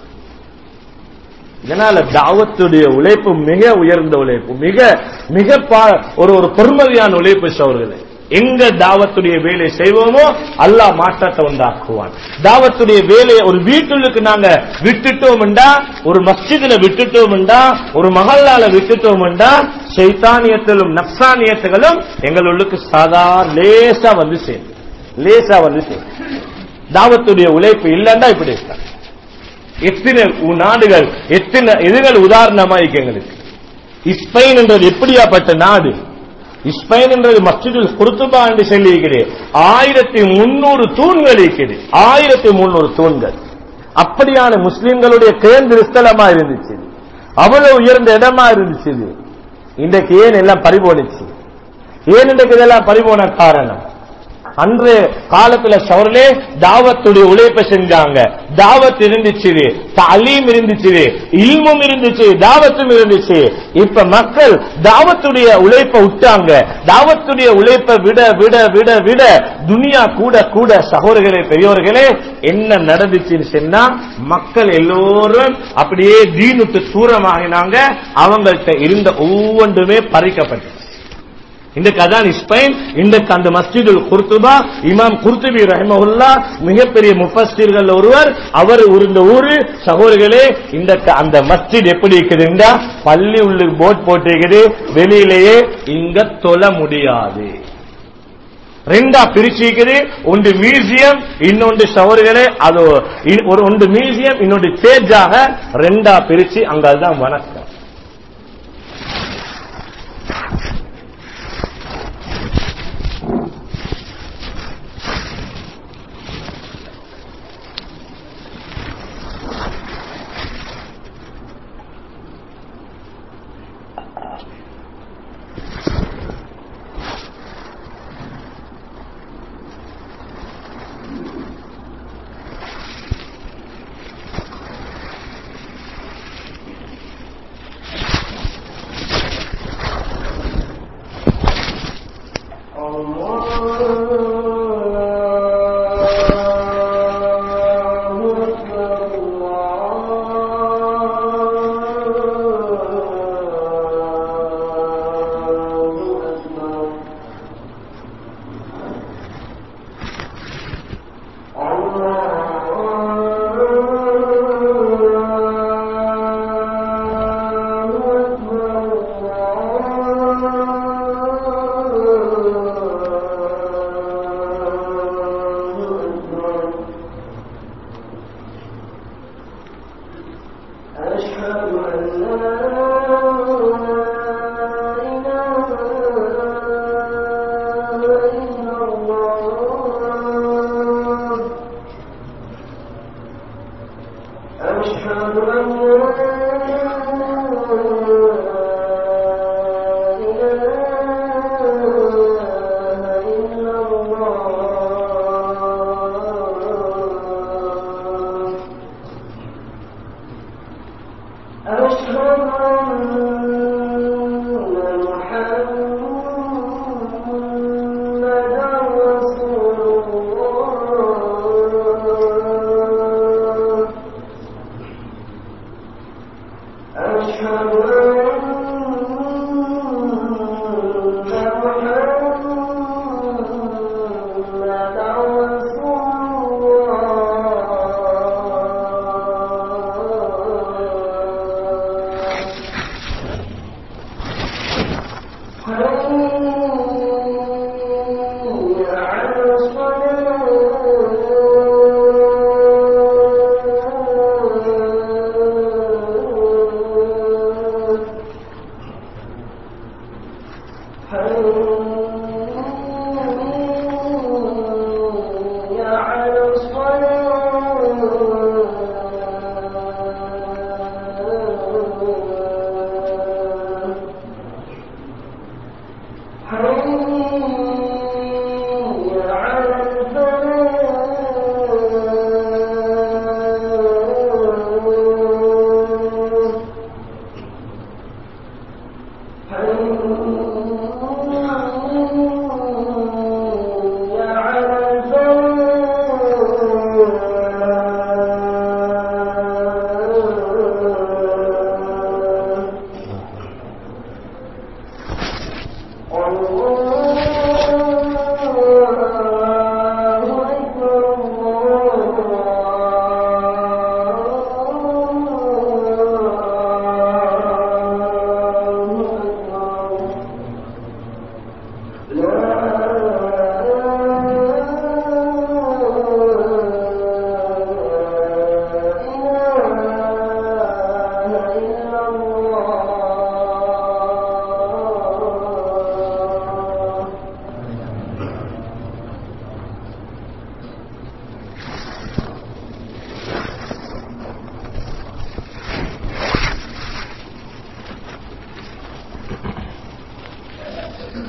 இதனால தாவத்துடைய உழைப்பு மிக உயர்ந்த உழைப்பு, மிக மிக ஒரு ஒரு பெருமதியான உழைப்பு. சோர்களே, எங்க தாவத்துடைய வேலை செய்வோமோ அல்லாஹ் மாற்றத்தை உண்டாக்குவான். தாவத்துடைய வேலையை ஒரு வீட்டுக்கு நாங்க விட்டுட்டோம்டா, ஒரு மஸ்ஜிதுல விட்டுட்டோம்டா, ஒரு மஹல்லால விட்டுட்டோம்டா, ஷைத்தானியத்திலும் நப்சானியத்துகளும் எங்களுக்கு சாதாரண லேசா வந்து சேரும், லேசா வந்து சேரும். தாவத்துடைய உழைப்பு இல்லைன்னா இப்படி இருக்காங்க. எத்தனை நாடுகள், எத்தனை இதுகள் உதாரணமா இருக்கு எங்களுக்கு. ஸ்பெயின் என்றது எப்படியாப்பட்ட நாடு, ஸ்பெயின் என்றது மஸ்ஜிதுல் குர்துபா என்று சொல்லி இருக்கிறது. ஆயிரத்தி முன்னூறு தூண்கள் இருக்குது, ஆயிரத்தி முன்னூறு தூண்கள். அப்படியான முஸ்லிம்களுடைய கேந்திர ஸ்தலமா இருந்துச்சு, அவ்வளவு உயர்ந்த இடமா இருந்துச்சு. இன்றைக்கு ஏன் எல்லாம் பறிபோனுச்சு? ஏன் இன்றைக்கு இதெல்லாம் பறிபோன காரணம்? அன்று காலத்துல சவர்களே தாவத்துடைய உழைப்பை செஞ்சாங்க. தாவத் இருந்துச்சு, தலீம் இருந்துச்சு, இல்மும் இருந்துச்சு, தாவத்தும் இருந்துச்சு. இப்ப மக்கள் தாவத்துடைய உழைப்பை விட்டாங்க. தாவத்துடைய உழைப்பை விட விட விட விட துனியா கூட கூட சகோதரர்களே பெரியோர்களே என்ன நடந்துச்சுன்னு சொன்னா மக்கள் எல்லோரும் அப்படியே தீனுக்கு தூரமாகினாங்க. அவங்கள்ட்ட இருந்த ஒவ்வொன்றுமே பறிக்கப்பட்டது. இன்றைக்கு அதான் ஸ்பெயின், இன்றைக்கு அந்த மஸ்ஜிதுல் குர்துபா, இமாம் குர்துபி ரஹிமஹுல்லா மிகப்பெரிய முஃபஸ்ஸிர்கள் ஒருவர், அவர் இருந்த ஊரு சகோதரர்களே. இன்றைக்கு அந்த மஸ்ஜித் எப்படி இருக்குதுன்னா பள்ளி உள்ள போர்ட் போட்டிருக்குது, வெளியிலேயே இங்க தொழ முடியாது. ரெண்டா பிரிச்சிருக்குது, ஒன்று மியூசியம், இன்னொன்று சகோதரர்களே அது ஒரு ஒன்று மியூசியம், இன்னொன்று சேஜாக ரெண்டா பிரிச்சு அங்கதான் வணக்கம்.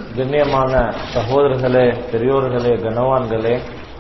கண்ணியமான சகோதரர்களே, பெரியோர்களே, கனவான்களே,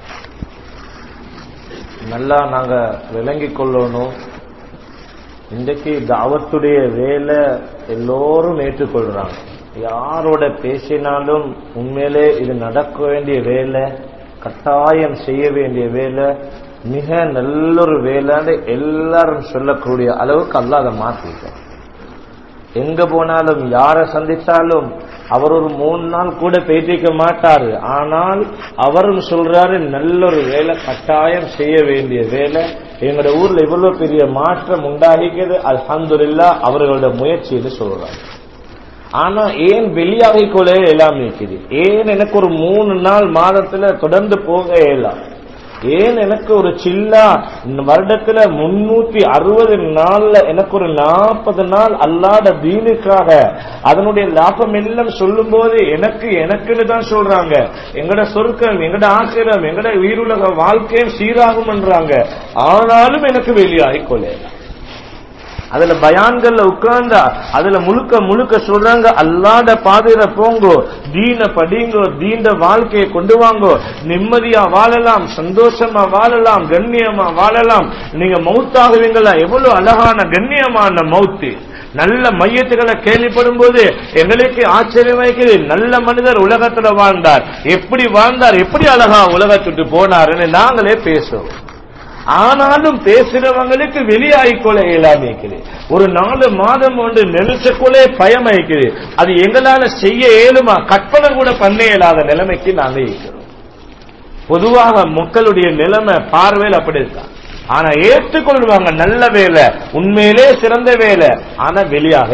நல்லா நாங்க விளங்கிக் கொள்ளணும். இன்றைக்கு தாவத்துடைய வேலை எல்லோரும் ஏற்றுக்கொள்றாங்க. யாரோட பேசினாலும் உண்மையிலே இது நடக்க வேண்டிய வேலை, கட்டாயம் செய்ய வேண்டிய வேலை, மிக நல்லொரு வேலைன்னு எல்லாரும் சொல்லக்கூடிய அளவுக்கு அல்லாஹ் அதை மாத்திட்டார். எங்க போனாலும் யார சந்தித்தாலும் அவர் ஒரு மூணு நாள் கூட பேசிக்க மாட்டாரு. ஆனால் அவரும் சொல்றாரு நல்லொரு வேலை, கட்டாயம் செய்ய வேண்டிய வேலை. எங்களோட ஊர்ல இவ்வளவு பெரிய மாற்றம் உண்டாகிறது, அல்ஹம்துலில்லாஹ் அவர்களோட முயற்சின்னு சொல்றாரு. ஆனா ஏன் வெளியாகிக் கொள்ள எல்லாம் இருக்குது? ஏன் எனக்கு ஒரு மூணு நாள் மாதத்துல தொடர்ந்து போக இயலாம்? ஏன் எனக்கு ஒரு சில்லா வருடத்துல முன்னூத்தி அறுபது நாள்ல எனக்கு ஒரு நாற்பது நாள் அல்லாத தீனுக்காக அதனுடைய லாபம் எல்லாம் சொல்லும் போது எனக்கு எனக்குன்னு தான் சொல்றாங்க. எங்கட சொர்க்கம், எங்கட ஆசிரம், எங்கட உயிருலக வாழ்க்கையும் சீராகும்ன்றாங்க. ஆனாலும் எனக்கு வெளியாகி கொள்ளலாம். அதுல பயான்கள்ல உட்கார்ந்தா அதுல முழுக்க முழுக்க சொல்றாங்க, அல்லாத பாதையில போங்கோ, தீன படிங்கோ, தீண்ட வாழ்க்கையை கொண்டு வாங்கோ, நிம்மதியா வாழலாம், சந்தோஷமா வாழலாம், கண்ணியமா வாழலாம். நீங்க மௌத்தாகுவீங்களா? எவ்வளவு அழகான கண்ணியமான மௌத்து. நல்ல மையத்துக்களை கேள்விப்படும் போது எங்களுக்கு ஆச்சரியமாய்க்குது. நல்ல மனிதர் உலகத்துல வாழ்ந்தார், எப்படி வாழ்ந்தார், எப்படி அழகா உலகத்துட்டு போனாருன்னு நாங்களே பேசுவோம். ஆனாலும் பேசுறவங்களுக்கு வெளியாகிக்கொள்ள இயலாம இருக்குது. ஒரு நாலு மாதம் ஒன்று நினைச்சக்குள்ளே பயம் ஆயிக்குது. அது எங்களால செய்ய இயலுமா? கற்பனை கூட பண்ண இயலாத நிலைமைக்கு நாங்க இருக்கிறோம். பொதுவாக மக்களுடைய நிலைமை பார்வையில் அப்படி இருக்கா. ஆனா ஏற்றுக்கொள்வாங்க, நல்ல வேலை, உண்மையிலே சிறந்த வேலை, ஆனா வெளியாக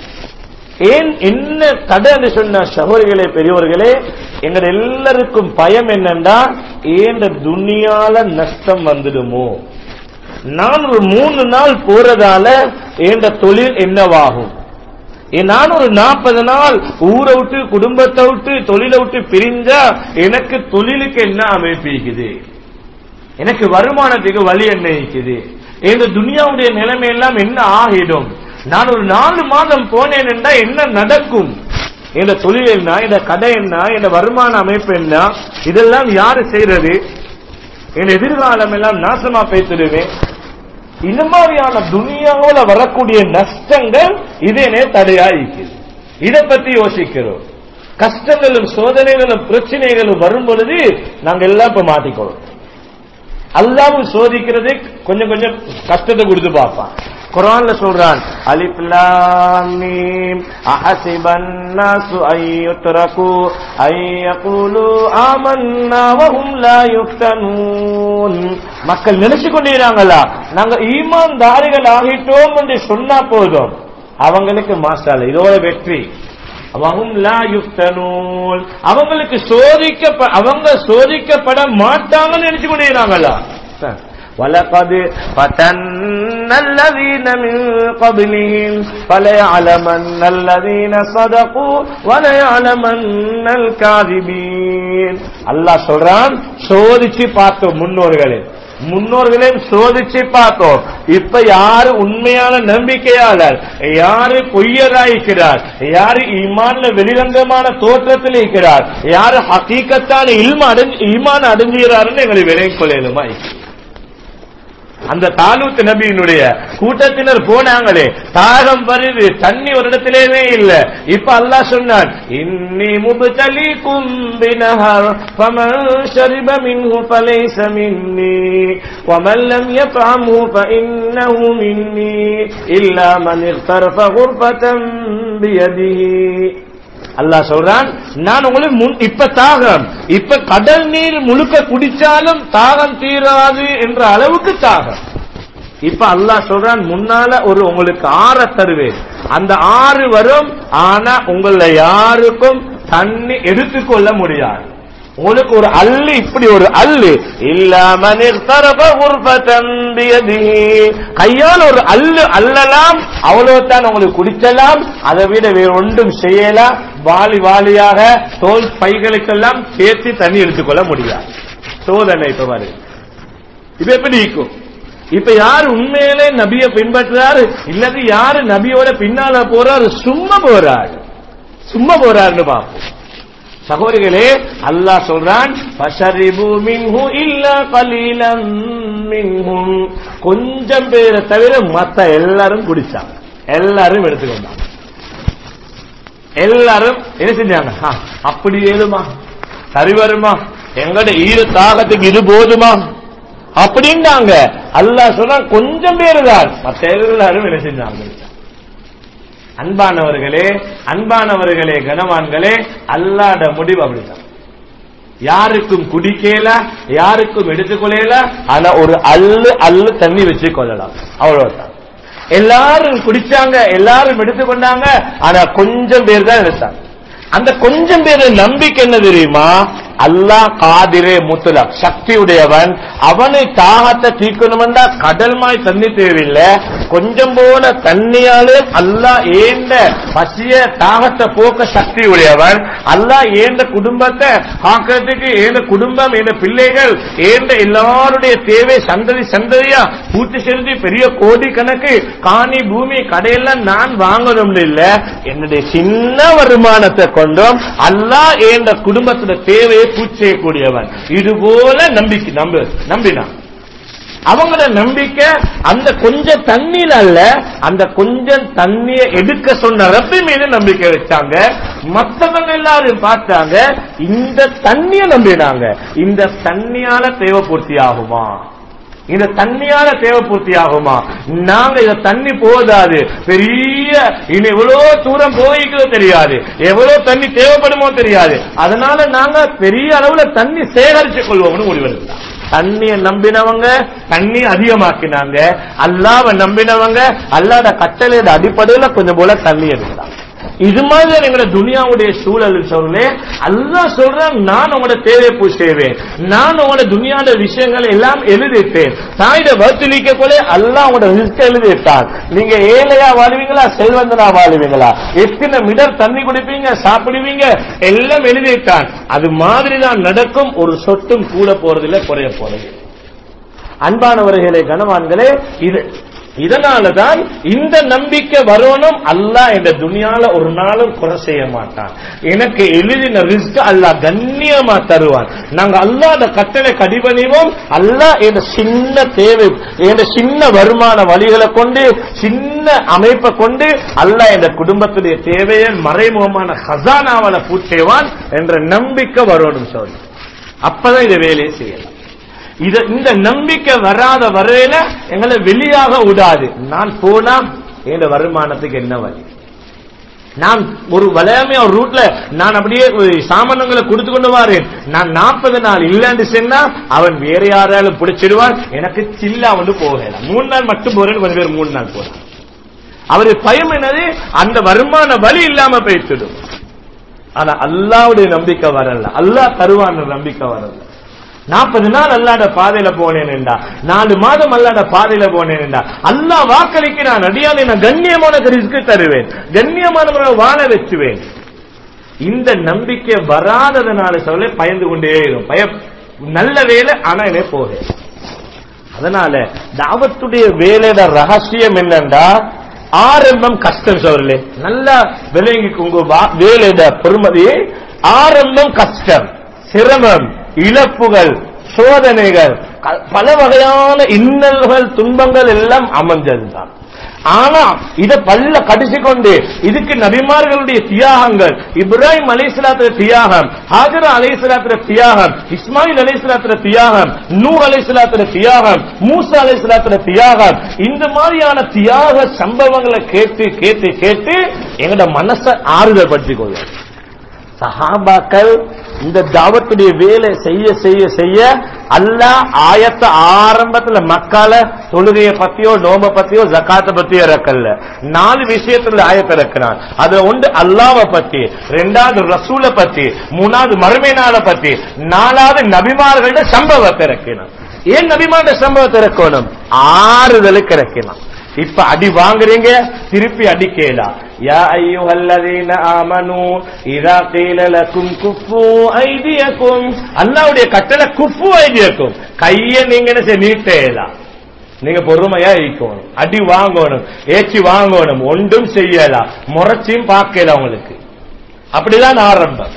ஏன் என்ன தடைன்னு சொன்ன சகோதரிகளே, பெரியோர்களே, எங்க எல்லாருக்கும் பயம் என்னன்னா, ஏன் துனியால நஷ்டம் வந்துடுமோ? நான் ஒரு மூணு நாள் போறதால ஏண்ட தொழில் என்னவாகும்? நான் ஒரு நாற்பது நாள் ஊரை விட்டு குடும்பத்தை விட்டு தொழிலை விட்டு பிரிஞ்சா எனக்கு தொழிலுக்கு என்ன அமைப்பிக்குது? எனக்கு வருமானத்துக்கு வழி என்ன இருக்குது? இந்த துனியாவுடைய நிலைமை எல்லாம் என்ன ஆகிடும்? நான் ஒரு நாலு மாதம் போனேன் என்றா என்ன நடக்கும்? இந்த தொழில் என்ன, இந்த கடை என்ன, இந்த வருமான அமைப்பு என்ன, இதெல்லாம் யாரு செய்யறது? என் எதிர்காலம் எல்லாம் நாசமா பேசிடுவேன். இந்த மாதிரியான துனியாவுல வரக்கூடிய நஷ்டங்கள் இதே தடையா இருக்குது. இதை பத்தி யோசிக்கிறோம். கஷ்டங்களும் சோதனைகளும் பிரச்சனைகளும் வரும் பொழுது நாங்க எல்லாம் இப்ப மாட்டிக்கிறோம். அல்லாஹ்வும் சோதிக்கிறது கொஞ்சம் கொஞ்சம் கஷ்டத்தை கொடுத்து பார்ப்பான். குர்ஆன்ல சொல்றான், அலிஃப் லாம் மீம் அஹஸிபன் நாஸு அய்யுத்ரகு அய்யகுலு ஆமன்னா வஹும் லா யுஃப்தனூன். மக்கள் நினைச்சு கொண்டிருக்காங்களா நாங்க ஈமான்தாரிகள் ஆகிட்டோம் என்று சொன்னா போதும், அவங்களுக்கு மாஷாஅல்லாஹ் இதோட வெற்றி. வஹும் லா யுஃப்தனூன், அவங்களுக்கு சோதிக்க அவங்க சோதிக்கப்பட மாட்டாங்கன்னு நினைச்சு கொண்டிருக்காங்களா? وَلَقَدْ فَتَنَّ الَّذِينَ مِنْ قَبْلِهِمْ فَلَيَعْلَمَنَّ الَّذِينَ صَدَقُوا وَلَيَعْلَمَنَّ الْكَاذِبِينَ. அல்லாஹ் சொல்றான், சோதிச்சு பார்த்தோம் முன்னோர்களே, முன்னோர்களே சோதிச்சு பார்த்தோம். இப்ப யாரு உண்மையான நம்பிக்கையாளர், யாரு பொய்யராயிருக்கிறார், யாரு ஈமான்ல வெளிரங்கமான தோற்றத்தில் இருக்கிறார், யாரு ஹகீகத்தான இல்ம அடைஞ்சு ஈமான் அடைஞ்சுகிறாருன்னு எங்களை விலகிக் கொள்ளலுமா? அந்த தாலூத் நபியினுடைய கூட்டத்தினர் போனாங்களே, தாகம் வருது, தண்ணி ஒரு இடத்திலேயே இல்ல. இப்ப அல்லாஹ் சொன்னான், இன்னி முப்தலீக்கும் பினஹர் ஃபமன் ஷரிப மின்ஹு ஃபலைஸ மின்னி வமன் லம் யத்அம்ஹு ஃபஇன்னஹு மின்னி இல்லா மன் இக்தரஃப குர்ஃபதன் பியதிஹி. அல்லாஹ் சொல்றான், நான் உங்களுக்கு இப்ப தாகம், இப்ப கடல் நீர் முழுக்க குடிச்சாலும் தாகம் தீராது என்ற அளவுக்கு தாகம். இப்ப அல்லாஹ் சொல்றான், முன்னால ஒரு உங்களுக்கு ஆற தருவேன், அந்த ஆறு வரும், ஆனா உங்கள யாருக்கும் தண்ணி எடுத்துக்கொள்ள முடியாது. உங்களுக்கு ஒரு அல்லு, இப்படி ஒரு அல்லு கையால் ஒரு அல்லு அல்லலாம், அவ்வளவுதான் உங்களுக்கு குடிக்கலாம். அதை விட வேற ஒன்றும் செய்யலாம். வாலி வாலியாக தோல் பைகளுக்கெல்லாம் சேர்த்து தண்ணி எடுத்துக்கொள்ள முடியாது. சோதனை இப்ப வருது. இப்ப எப்படி இருக்கும்? இப்ப யாரு உண்மையிலே நபியை பின்பற்றாரு, இல்லது யாரு நபியோட பின்னால போறாரு, சும்மா போறாரு, சும்மா போறாருன்னு பாப்போம். சகோதரிகளே, அல்லாஹ் சொல்றான் ஃபஷரிபு மின்ஹு இல்லா கலீலம் மின்ஹும், கொஞ்சம் பேரை தவிர மத்த எல்லாரும் குடிச்சாங்க, எல்லாரும் எடுத்துக்கொண்டாங்க, எல்லாரும் என்ன செஞ்சாங்க? அப்படி ஏழுமா, சரி வருமா, எங்கட ஈர தாகத்துக்கு இது போதுமா அப்படின்னாங்க. அல்லாஹ் சொன்னா கொஞ்சம் பேரு தான், மத்த எல்லாரும் என்ன செஞ்சாங்க? அன்பானவர்களே, அன்பானவர்களே, கனவான்களே, அல்லாஹ்ட முடிவு அப்படிதான். யாருக்கும் குடிக்கல, யாருக்கும் எடுத்துக்கொள்ளல, ஆனா ஒரு அள்ளு அள்ளு தண்ணி வச்சு கொள்ளலாம், அவ்வளவுதான். எல்லாரும் குடிச்சாங்க, எல்லாரும் எடுத்துக்கொண்டாங்க, ஆனா கொஞ்சம் பேர் தான் எடுத்தாங்க. அந்த கொஞ்சம் பேர் நம்பிக்கை என்ன தெரியுமா? அல்லாஹ் காதிரே முத்துலக், சக்தி உடையவன், அவனை தாகத்தை தீர்க்கணும்னா கடல் மாய் தண்ணி தேவையில்லை, கொஞ்சம் போல தண்ணியாலே அல்லாஹ் ஏண்ட பசிய தாகத்தை போக்க சக்தி உடையவன். அல்லாஹ் ஏண்ட குடும்பத்தை காக்கிறதுக்கு, ஏண்ட குடும்பம், ஏண்ட பிள்ளைகள், ஏண்ட எல்லாருடைய தேவை சந்ததி சந்ததியா பூர்த்தி செஞ்சு பெரிய கோடி கணக்கு காணி பூமி கடையெல்லாம் நான் வாங்கணும் இல்ல, என்னுடைய சின்ன வருமானத்தை கொண்டும் அல்லாஹ் ஏண்ட குடும்பத்துடைய தேவையை பூர்த்தி செய்யக்கூடியவன். இது போல நம்பிக்கை நம்ப நம்பினான். அவங்கள நம்பிக்கை அந்த கொஞ்சம் தண்ணீர் அல்ல, அந்த கொஞ்சம் தண்ணியை எடுக்க சொன்ன ரப்பி மீது நம்பிக்கை வச்சாங்க. மற்றவங்க எல்லாரும் பார்த்தாங்க, இந்த தண்ணியை நம்பினாங்க. இந்த தண்ணியால தேவை பூர்த்தி ஆகுமா, இந்த தண்ணியால தேவை பூர்த்தி ஆகுமா? நாங்க இத தண்ணி போதாது, பெரிய இன்னும் எவ்வளவு தூரம் போய்க்கோ தெரியாது, எவ்வளவு தண்ணி தேவைப்படுமோ தெரியாது, அதனால நாங்க பெரிய அளவுல தண்ணி சேகரித்துக் கொள்வோம்னு முடிவெடுத்தாங்க. தண்ணியை நம்பினவங்க தண்ணி அதிகமாக்கினாங்க, அல்லாஹ்வை நம்பினவங்க அல்லாஹ்வோட கட்டளையோட அடிப்படையில் கொஞ்சம் போல தண்ணி எடுத்தாங்க. இது மாதிரி எங்களோட துனியாவுடைய சூழல் சொல்லே, அல்லாஹ் சொல்றான், நான் உங்களோட தேவையை பூர்த்தி செய்வேன், நான் உங்களோட துனியாவோட விஷயங்கள் எல்லாம் எழுதிட்டேன். தாயிட வர்த்திலிக்க போல அல்லாஹ் உங்களோட ரிஸ்க் எழுதிட்டான். நீங்க ஏழையா வாழ்வீங்களா, செல்வந்தனா வாழ்வீங்களா, எத்தனை மிடர் தண்ணி குடிப்பீங்க, சாப்பிடுவீங்க, எல்லாம் எழுதிட்டான். அது மாதிரிதான் நடக்கும், ஒரு சொட்டும் கூட போறதில்லை, குறைய போறது. அன்பானவர்களே, கனவான்களே, இது இதனாலதான் இந்த நம்பிக்கை வரணும். அல்லாஹ் இந்த துனியால ஒரு நாளும் குறை செய்ய மாட்டான். எனக்கு எழுதின ரிஸ்க் அல்லாஹ் கண்ணியமா தருவான். நாங்க அல்லாஹ்வோட கட்டளை கடிபணிவோம். அல்லாஹ் என்ற சின்ன தேவை, என்ற சின்ன வருமான வழிகளை கொண்டு, சின்ன அமைப்பை கொண்டு அல்லாஹ் என்ற குடும்பத்துடைய தேவையை மறைமுகமான ஹசானாவால பூர்த்தி செய்வான் என்ற நம்பிக்கை வரணும் சொல்லி, அப்பதான் இதை வேலையை செய்யலாம். இந்த நம்பிக்கை வராத வரையில எங்களை வெளியாக விடாது. நான் போனா என் வருமானத்துக்கு என்ன வழி, நான் ஒரு வளையமே ஒரு ரூட்ல நான் அப்படியே சாமானங்களை கொடுத்து கொண்டு வாரேன், நான் நாற்பது நாள் இல்லன்னு சொன்னா அவன் வேற யாராலும் பிடிச்சிடுவான், எனக்கு சில்லா வந்து போகலாம், மூணு நாள் மட்டும் போறேன்னு கொஞ்சம் பேர் மூணு நாள் போறான். அவரு பயம் என்னது, அந்த வருமான வழி இல்லாம போயிடும். ஆனா அல்லாஹ்வுடைய நம்பிக்கை வரல, அல்லாஹ் தருவான் நம்பிக்கை வரல. நாற்பது நாள் அல்லாஹ்வோட பாதையில போனேன்டா, நாலு மாதம் அல்லாஹ்வோட பாதையில போனேன்டா, அல்லாஹ் வாக்களிக்கு நான் அடியாலே நான் கண்ணியமான ரிஸ்க் தருவேன், கண்ணியமான வாழ வச்சுவேன். இந்த நம்பிக்கை வராததுனால சொல்ல பயந்து கொண்டே இருக்கும். பய நல்ல வேலை ஆனா என்ன போக. அதனால தாவத்துடைய வேலையோட ரகசியம் என்னண்டா, ஆரம்பம் கஷ்டம் சொல்ல நல்லா விளங்கிக்குங்க. வேலையோட பெருமதி ஆரம்பம் கஷ்டம், சிரமம், இழப்புகள், சோதனைகள், பல வகையான இன்னல்கள், துன்பங்கள் எல்லாம் அமைஞ்சதுதான். ஆனா இத பல்ல கடிச்சு கொண்டு இதுக்கு நபிமார்களுடைய தியாகங்கள், இப்ராஹிம் அலைஹிஸ்ஸலாத்துடைய தியாகம், ஹாஜரா அலைஹிஸ்ஸலாத்துடைய தியாகம், இஸ்மாயில் அலைஹிஸ்ஸலாத்துடைய தியாகம், நூஹ் அலைஹிஸ்ஸலாத்துடைய தியாகம், மூசா அலைஹிஸ்ஸலாத்துடைய தியாகம், இந்த மாதிரியான தியாக சம்பவங்களை கேட்டு கேட்டு கேட்டு எங்கட மனசை ஆறுதல் படுத்திக் கொள்ள. சஹாபாக்கள் இந்த தாவத்துடைய வேலை செய்ய செய்ய செய்ய அல்லாஹ் ஆயத்த ஆரம்பத்துல மக்கால தொழுகையை பத்தியோ நோம்ப பத்தியோ ஜகாத்தை பத்தியோ இறக்கல, நாலு விஷயத்துல ஆயத்தை இறக்கிறான். அதுல ஒன்று அல்லாஹ்வை பத்தி, ரெண்டாவது ரசூலை பத்தி, மூணாவது மறுமை நாளை பத்தி, நாலாவது நபிமார்களோட சம்பவத்தை இறக்கினான். ஏன் நபிமாரோட சம்பவத்தை இறக்கணும்? ஆறுதலுக்கு இறக்கினான். இப்ப அடி வாங்குறீங்க, திருப்பி அடிக்கலாம். யா அய்யுஹல்லதீன ஆமனூ இதா கீல லகும் குஃபு ஐதியகும், அல்லாஹ்வுடைய கட்டளை குஃபு ஐதியகும், கையை நீங்க என்ன செய்ய நீட்டேலாம், நீங்க பொறுமையா இருக்கணும், அடி வாங்கணும், ஏச்சி வாங்கணும், ஒன்றும் செய்யலாம், முறைச்சியும் பார்க்கல உங்களுக்கு. அப்படிதான் ஆரம்பம்.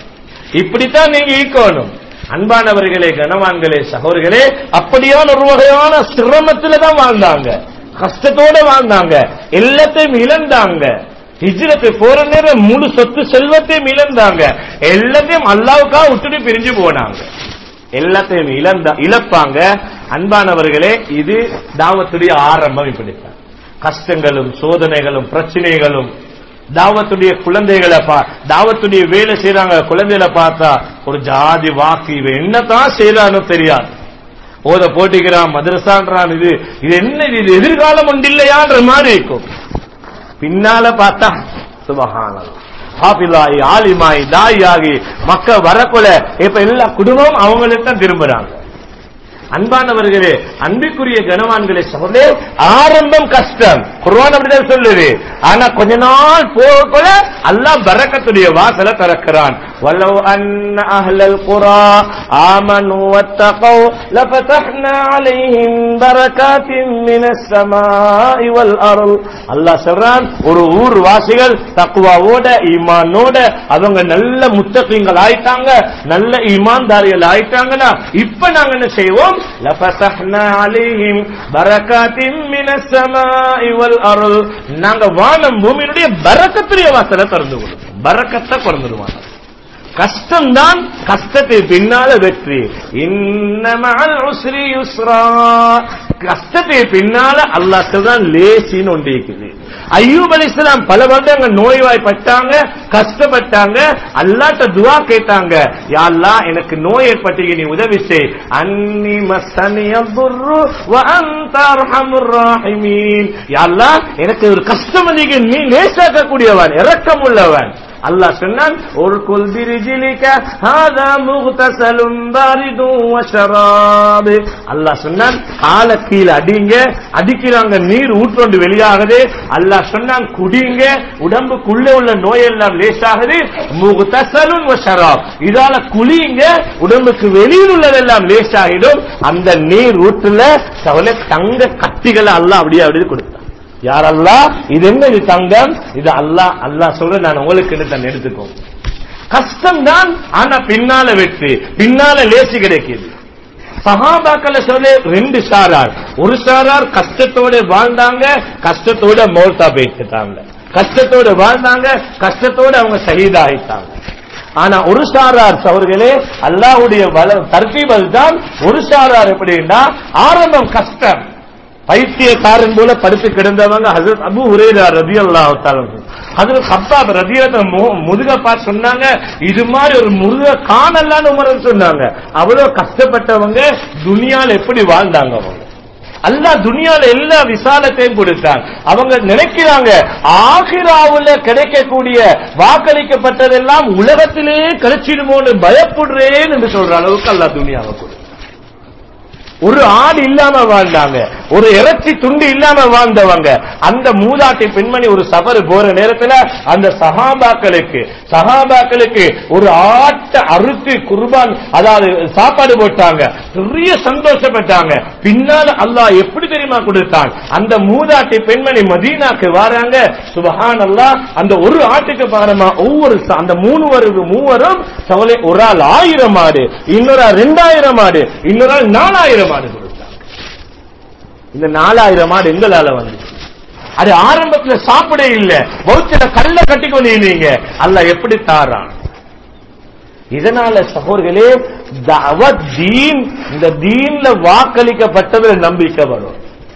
இப்படித்தான் நீங்க ஈக்கணும். அன்பானவர்களே, கனவான்களே, சகோதரர்களே, அப்படியான ஒரு வகையான சிரமத்துல தான் வாழ்ந்தாங்க, கஷ்டத்தோட வாழ்ந்தாங்க, எல்லாத்தையும் இழந்தாங்க. ஹிஜ்ரத்து போற நேரம் முழு சொத்து செல்வத்தையும் இழந்தாங்க, எல்லாத்தையும் அல்லாஹ்வுக்காக விட்டுட்டு பிரிஞ்சு போனாங்க, எல்லாத்தையும் இழந்த இழப்பாங்க. அன்பானவர்களே, இது தாவத்துடைய ஆரம்பம். இப்படித்தான் கஷ்டங்களும் சோதனைகளும் பிரச்சனைகளும். தாவத்துடைய குழந்தைகளை பா தாவத்துடைய வேலை செய்யறாங்க, குழந்தைகளை பார்த்தா ஒரு ஜாதி வாக்கு, இவன் என்னதான் செய்யறானோ தெரியாது, ஓத போட்டிக்கிறான், மதரசான்றான், இது இது என்ன, இது எதிர்காலம் ஒன்று இல்லையான்ற மாதிரி இருக்கும். பின்னால பார்த்தா சுபஹானல்லாஹ், ஹாஃபிலாயி ஆலிமாயி தாயாகி மக்கள் வரக்குள்ள இப்ப எல்லா குடும்பம் அவங்களுக்கு தான் திரும்புறாங்க. அன்பானவர்களே, அன்பிற்குரிய கனவான்களே, சகோதரே, ஆரம்பம் கஷ்டம், குர்ஆன் அப்படிதான் சொல்லுது. ஆனா கொஞ்ச நாள் போகக்குள்ள அல்லாஹ் பரக்கத்துடைய வாசலை திறக்கிறான். வலவ் அன்ன அஹ்லல் குரா ஆமனு வத்தகௌ லஃபதஹ்னா அலைஹிம் பரகாத்தின் மினஸ் ஸமாஇ வல் அர்ள். அல்லாஹ் சொல்றான், ஒரு ஊர் வாசிகள் தக்வாவோட ஈமானோட அவங்க நல்ல முத்தகீன்கள் ஆயிட்டாங்க, நல்ல ஈமான்தாரிகள் ஆயிட்டாங்கன்னா இப்ப நாங்க என்ன செய்வோம், லஃபதஹ்னா அலைஹிம் பரகாத்தின் மினஸ் ஸமாஇ வல் அர்ள், நாங்க வானம் பூமியினுடைய பரக்கத்துடைய வாசலை திறந்து கொடுப்போம், பரக்கத்தை திறந்துடுவாங்க. கஷ்டம்தான், கஷ்டத்தை பின்னால வெற்றி. இன்னமல் உஸ்ரி யுஸ்ரா, கஷ்டத்தை பின்னால அல்லாஹ் சொல்றான் லேசின்னு ஒன்று இருக்குது. அய்யூப் அலைஹிஸ்ஸலாம் பல வருடங்கள் நோய்வாய்ப்பட்டாங்க, கஷ்டப்பட்டாங்க, அல்லாஹ்ட்ட துஆ கேட்டாங்க, யா அல்லாஹ் எனக்கு நோய் ஏற்பட்டு நீ உதவி செய். அன்னி மஸ்ஸனியதுர்ரு வ அன்த அர்ஹமுர் ராஹிமீன், யா அல்லாஹ் எனக்கு ஒரு கஷ்டம் வந்து நீ லேசாக்க கூடியவன், இரக்கம் உள்ளவன். அல்லாஹ் சொன்னான், உர்குல் பிரிஜிலிக ஹாதா முக்தஸலுன் பாரிதுன் வ ஷராப். அல்லாஹ் சொன்னான், கால கீழ அடிங்க, அடிக்கிறாங்க, நீர் ஊற்றொண்டு வெளியாகுது. அல்லாஹ் சொன்னான், குடிங்க, உடம்புக்குள்ள உள்ள நோயெல்லாம் லேசாகுது. முக்தஸலுன் வ ஷராப், இதால குளிங்க, உடம்புக்கு வெளியில் உள்ளதெல்லாம் லேசாகிடும். அந்த நீர் ஊற்றுல சவல தங்க கட்டிகளை அல்லாஹ் அப்படியே அப்படியே கொடுத்தான். யார் அல்லாஹ், இது என்ன, இது தங்கம், இது அல்லாஹ். அல்லாஹ் சொல்ற, நான் உங்களுக்கு தான் எடுத்துக்கோ. கஷ்டம் தான், ஆனா பின்னால வெற்றி, பின்னால லேசி கிடைக்குது. சஹாபாக்கள் சொல்ல ரெண்டு சாரார், ஒரு சாரார் கஷ்டத்தோட வாழ்ந்தாங்க, கஷ்டத்தோட மௌத்தா போயிட்டாங்க, கஷ்டத்தோட வாழ்ந்தாங்க, கஷ்டத்தோட அவங்க ஷஹீதாயிட்டாங்க. ஆனா ஒரு சாரார் அவர்களே, அல்லாஹ்வுடைய தர்தீப் தான். ஒரு சாரார் எப்படின்னா, ஆரம்பம் கஷ்டம், பைத்தியக்காரன் போல படுத்து கிடந்தவங்க ஹஜ்ரத் அபூ ஹுரைரா ரலியல்லாஹு தஆலா, ஹஜ்ரத் கப்பாப் ரலியல்லாஹு முதுக பார்த்து சொன்னாங்க, இது மாதிரி ஒரு முருக காணலான்னு உமர் சொன்னாங்க. அவ்வளவு கஷ்டப்பட்டவங்க துனியால எப்படி வாழ்ந்தாங்க அவங்க. அல்லாஹ் துனியால எல்லா விசாலத்தையும் கொடுத்தாங்க. அவங்க நினைக்கிறாங்க ஆகிராவுல கிடைக்கக்கூடிய வாக்களிக்கப்பட்டதெல்லாம் உலகத்திலேயே கிடைச்சிடுமோன்னு பயப்படுறேன் என்று சொல்ற அளவுக்கு அல்லாஹ் துனியாவை கொடு. ஒரு ஆடு இல்லாம வாழ்ந்தாங்க, ஒரு இறைச்சி துண்டு இல்லாம வாழ்ந்தவங்க. அந்த மூதாட்டி பெண்மணி ஒரு சஃபர் போற நேரத்துல அந்த சஹாபாக்களுக்கு சஹாபாக்களுக்கு ஒரு ஆட்டை அறுத்து குர்பான், அதாவது சாப்பாடு போட்டாங்க, பெரிய சந்தோஷப்பட்டாங்க. பின்னால அல்லாஹ் எப்படி தெரியுமா கொடுத்தான், அந்த மூதாட்டி பெண்மணி மதீனாக்கு வராங்க. சுப்ஹானல்லாஹ், அந்த ஒரு ஆட்டுக்கு பாருமா, ஒவ்வொரு அந்த மூணு மூவரும் சவலை, ஒரு ஆள் ஆயிரம் ஆடு, இன்னொரு ஆள் ரெண்டாயிரம் ஆடு, இன்னொரு ஆள் நாலாயிரம் ஆடு கொடுத்தாங்க. இந்த நாலாயிரம் ஆடு எங்களால வந்து, அது ஆரம்பத்துல சாப்பிட இல்ல, வவுத்துல கல்ல கட்டிக்கொண்டீங்க. அல்லாஹ் எப்படி தாரான். இதனால சகோதரர்களே, தஅவத் தீன், இந்த தீன்ல வாக்களிக்கப்பட்டதுல நம்பிக்கை வரும்.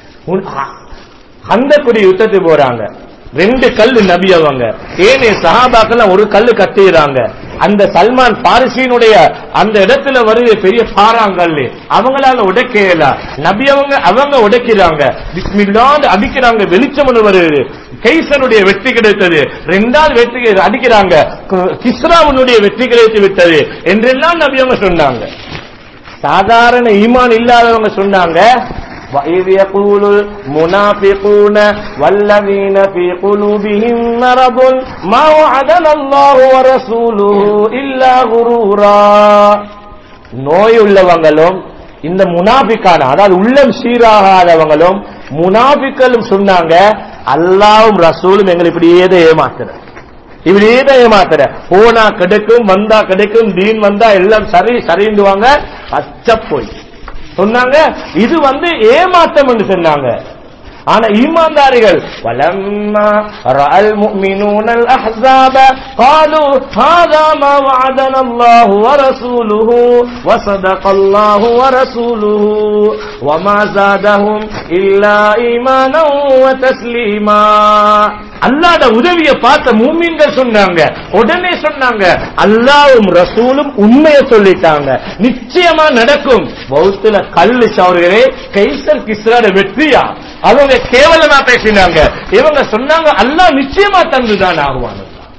அந்த குடி யுத்தத்துக்கு போறாங்க, ரெண்டு கல்லு நபி அவங்க, ஏனே சஹாபாக்கள் ஒரு கல்லு கட்டுறாங்க. அந்த சல்மான் பாரிசியினுடைய அந்த இடத்துல வருது பெரிய பாறாங்கல்லு, அவங்களால உடைக்கல. நபி அவங்க அவங்க உடைக்கிறாங்க, பிஸ்மில்லாஹ் அடிக்கிறாங்க, வெளிச்சம் வருது. கைசனுடைய வெற்றி கிடைத்தது, ரெண்டாவது வெற்றி அடிக்கிறாங்க, கிஸ்ராவுடைய வெற்றி கிடைத்து விட்டது என்றெல்லாம் நபி அவங்க சொன்னாங்க. சாதாரண ஈமான் இல்லாதவங்க சொன்னாங்க, وَإِذْ يَقُولُ الْمُنَافِقُونَ وَالَّذِينَ فِي قُلُوبِهِم مَّرَضٌ مَّا وَعَدَنَا اللَّهُ وَرَسُولُهُ إِلَّا غُرُورًا. நோய் உள்ளவங்களும் இந்த முனாஃபிக்கான, அதாவது உள்ளம் சீராகாதவங்களும் முனாஃபிக்களும் சொன்னாங்க, அல்லாஹ்வும் ரசூலும் எங்களை இப்படியே ஏமாத்துறாங்க. இப்படிதான் ஏமாத்துற. போனா கிடைக்கும், வந்தா கிடைக்கும், தீன் வந்தா எல்லாம் சரி சரிந்துவாங்க. அச்ச போய் சொன்னாங்க இது வந்து ஏமாற்றம் என்று சொன்னாங்க. ஆனா ஈமான்தாரிகள் வலம்மா ரஅல் முஃமினூனல் அஹ்ஸாப قالوا هذا ما وعدنا الله ورسوله وصدق الله ورسوله وما زادهم الا ايمانا وتسليما. அல்லாஹ்வுடைய உதவியை பார்த்த மூமின்கள் சொன்னாங்க, உடனே சொன்னாங்க அல்லாஹ்வும் ரசூலும் உண்மையை சொல்லிட்டாங்க, நிச்சயமா நடக்கும். பௌத்துல கல்லு சௌரரே கைசர் கிஸ்ராட வெற்றியா அவங்க கேவலமா பேசினாங்க. இவங்க சொன்னாங்க அல்லாஹ் நிச்சயமா தந்துதான் ஆகுவான்.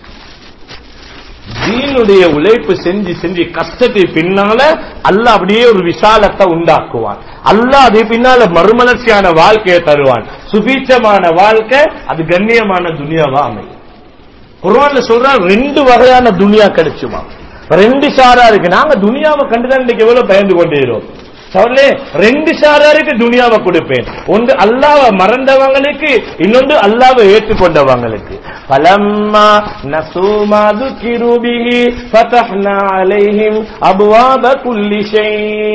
தீனுடைய உழைப்பு செஞ்சு செஞ்சு கஷ்டத்தை பின்னால அல்லாஹ் அப்படியே ஒரு விசாலத்தை உண்டாக்குவான். அல்லாஹ் அது பின்னால மறுமலர்ச்சியான வாழ்க்கையை தருவான். சுபீட்சமான வாழ்க்கை அது கண்ணியமான துனியாவா அமையும். குர்ஆன்ல சொல்றான் ரெண்டு வகையான துனியா கிடைச்சுமா, ரெண்டு சாரா இருக்கு. நாங்க துனியாவை கண்டுதான் இன்னைக்கு எவ்வளவு பயந்து கொண்டிருக்கிறோம். ரெண்டு சாராருக்கு துனியாவை கொடுப்பேன். ஒன்று அல்லாஹ்வை மறந்தவங்களுக்கு, இன்னொன்று அல்லாஹ்வை ஏற்றுக்கொண்டவங்களுக்கு. ஃபலம்மா நஸூ மா ذுகிரு பிஹி ஃபதஹ்னா அலைஹிம் அப்வாப குல்லி ஷை.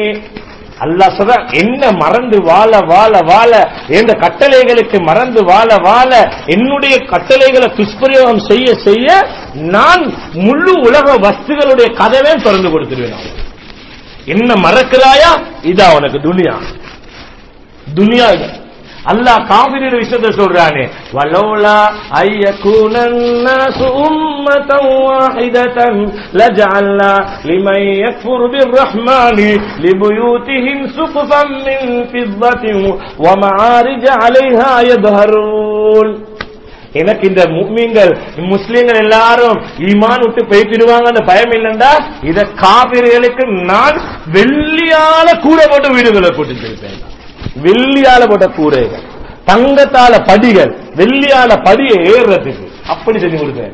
அல்லாஹ் சொல்ற என்ன மறந்து வாழ வாழ வாழ, எந்த கட்டளைகளுக்கு மறந்து வாழ வாழ, என்னுடைய கட்டளைகளை துஷ்பிரயோகம் செய்ய செய்ய நான் முழு உலக வஸ்துகளுடைய கதவை திறந்து கொடுத்துருவேன். என்ன மறக்கிறாயா, இதா உனக்கு துனியா. துனியா அல்லாஹ் காஃபிரோட விஷயத்தை சொல்றானே, வலௌலா அய்யகுனன் நாசு உம்மதன் வாஹிததன் லஜஅல்னா லிமன் யக்ஃபுரு பிர்ரஹ்மானி லிபுயூதிஹிம் சுக்ஃபன் மின் ஃபித்தத்தின் வ மஆரிஜ அலைஹா யத்ஹரூன். எனக்கு இந்த முஃமின்கள் முஸ்லிம்கள் எல்லாரும் ஈமான் விட்டு போய்த்திடுவாங்கன்னு பயம் இல்லைண்டா, இத காபிர்களுக்கு நான் வெள்ளியால கூரை போட்டு வீடுகளை போட்டு இருப்பேன். வெள்ளியால போட்ட கூரைகள், தங்கத்தால படிகள், வெள்ளியால படியை ஏறுறதுக்கு அப்படி செஞ்சு கொடுப்பேன்.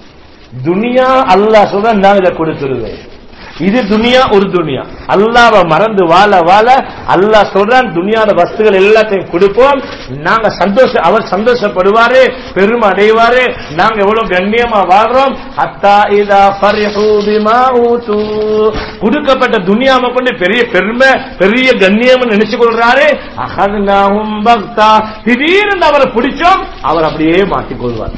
துனியா அல்லாஹ் சொல்ற நான் இதை கொடுத்துருவேன். இது துனியா ஒரு துனியா. அல்லாஹ்வை மறந்து வாழ வாழ அல்லாஹ் சொல்றான் துனியாத வஸ்துகள் எல்லாத்தையும் கொடுப்போம். நாங்க சந்தோஷம், அவர் சந்தோஷப்படுவாரு, பெருமை அடைவாரு. நாங்க எவ்வளவு கண்ணியமா வாழ்றோம். ஹத்தா இதா ஃபரிஹு பிமா ஊது, கொடுக்கப்பட்ட துனியாவை கொண்டு பெரிய பெருமை பெரிய கண்ணியம் நினைச்சு கொள்றாரு. அஹத்னாஹும் பக்தா, திடீர்னு அவரை பிடிச்சோம், அவர் அப்படியே மாட்டிக்கொள்வார்.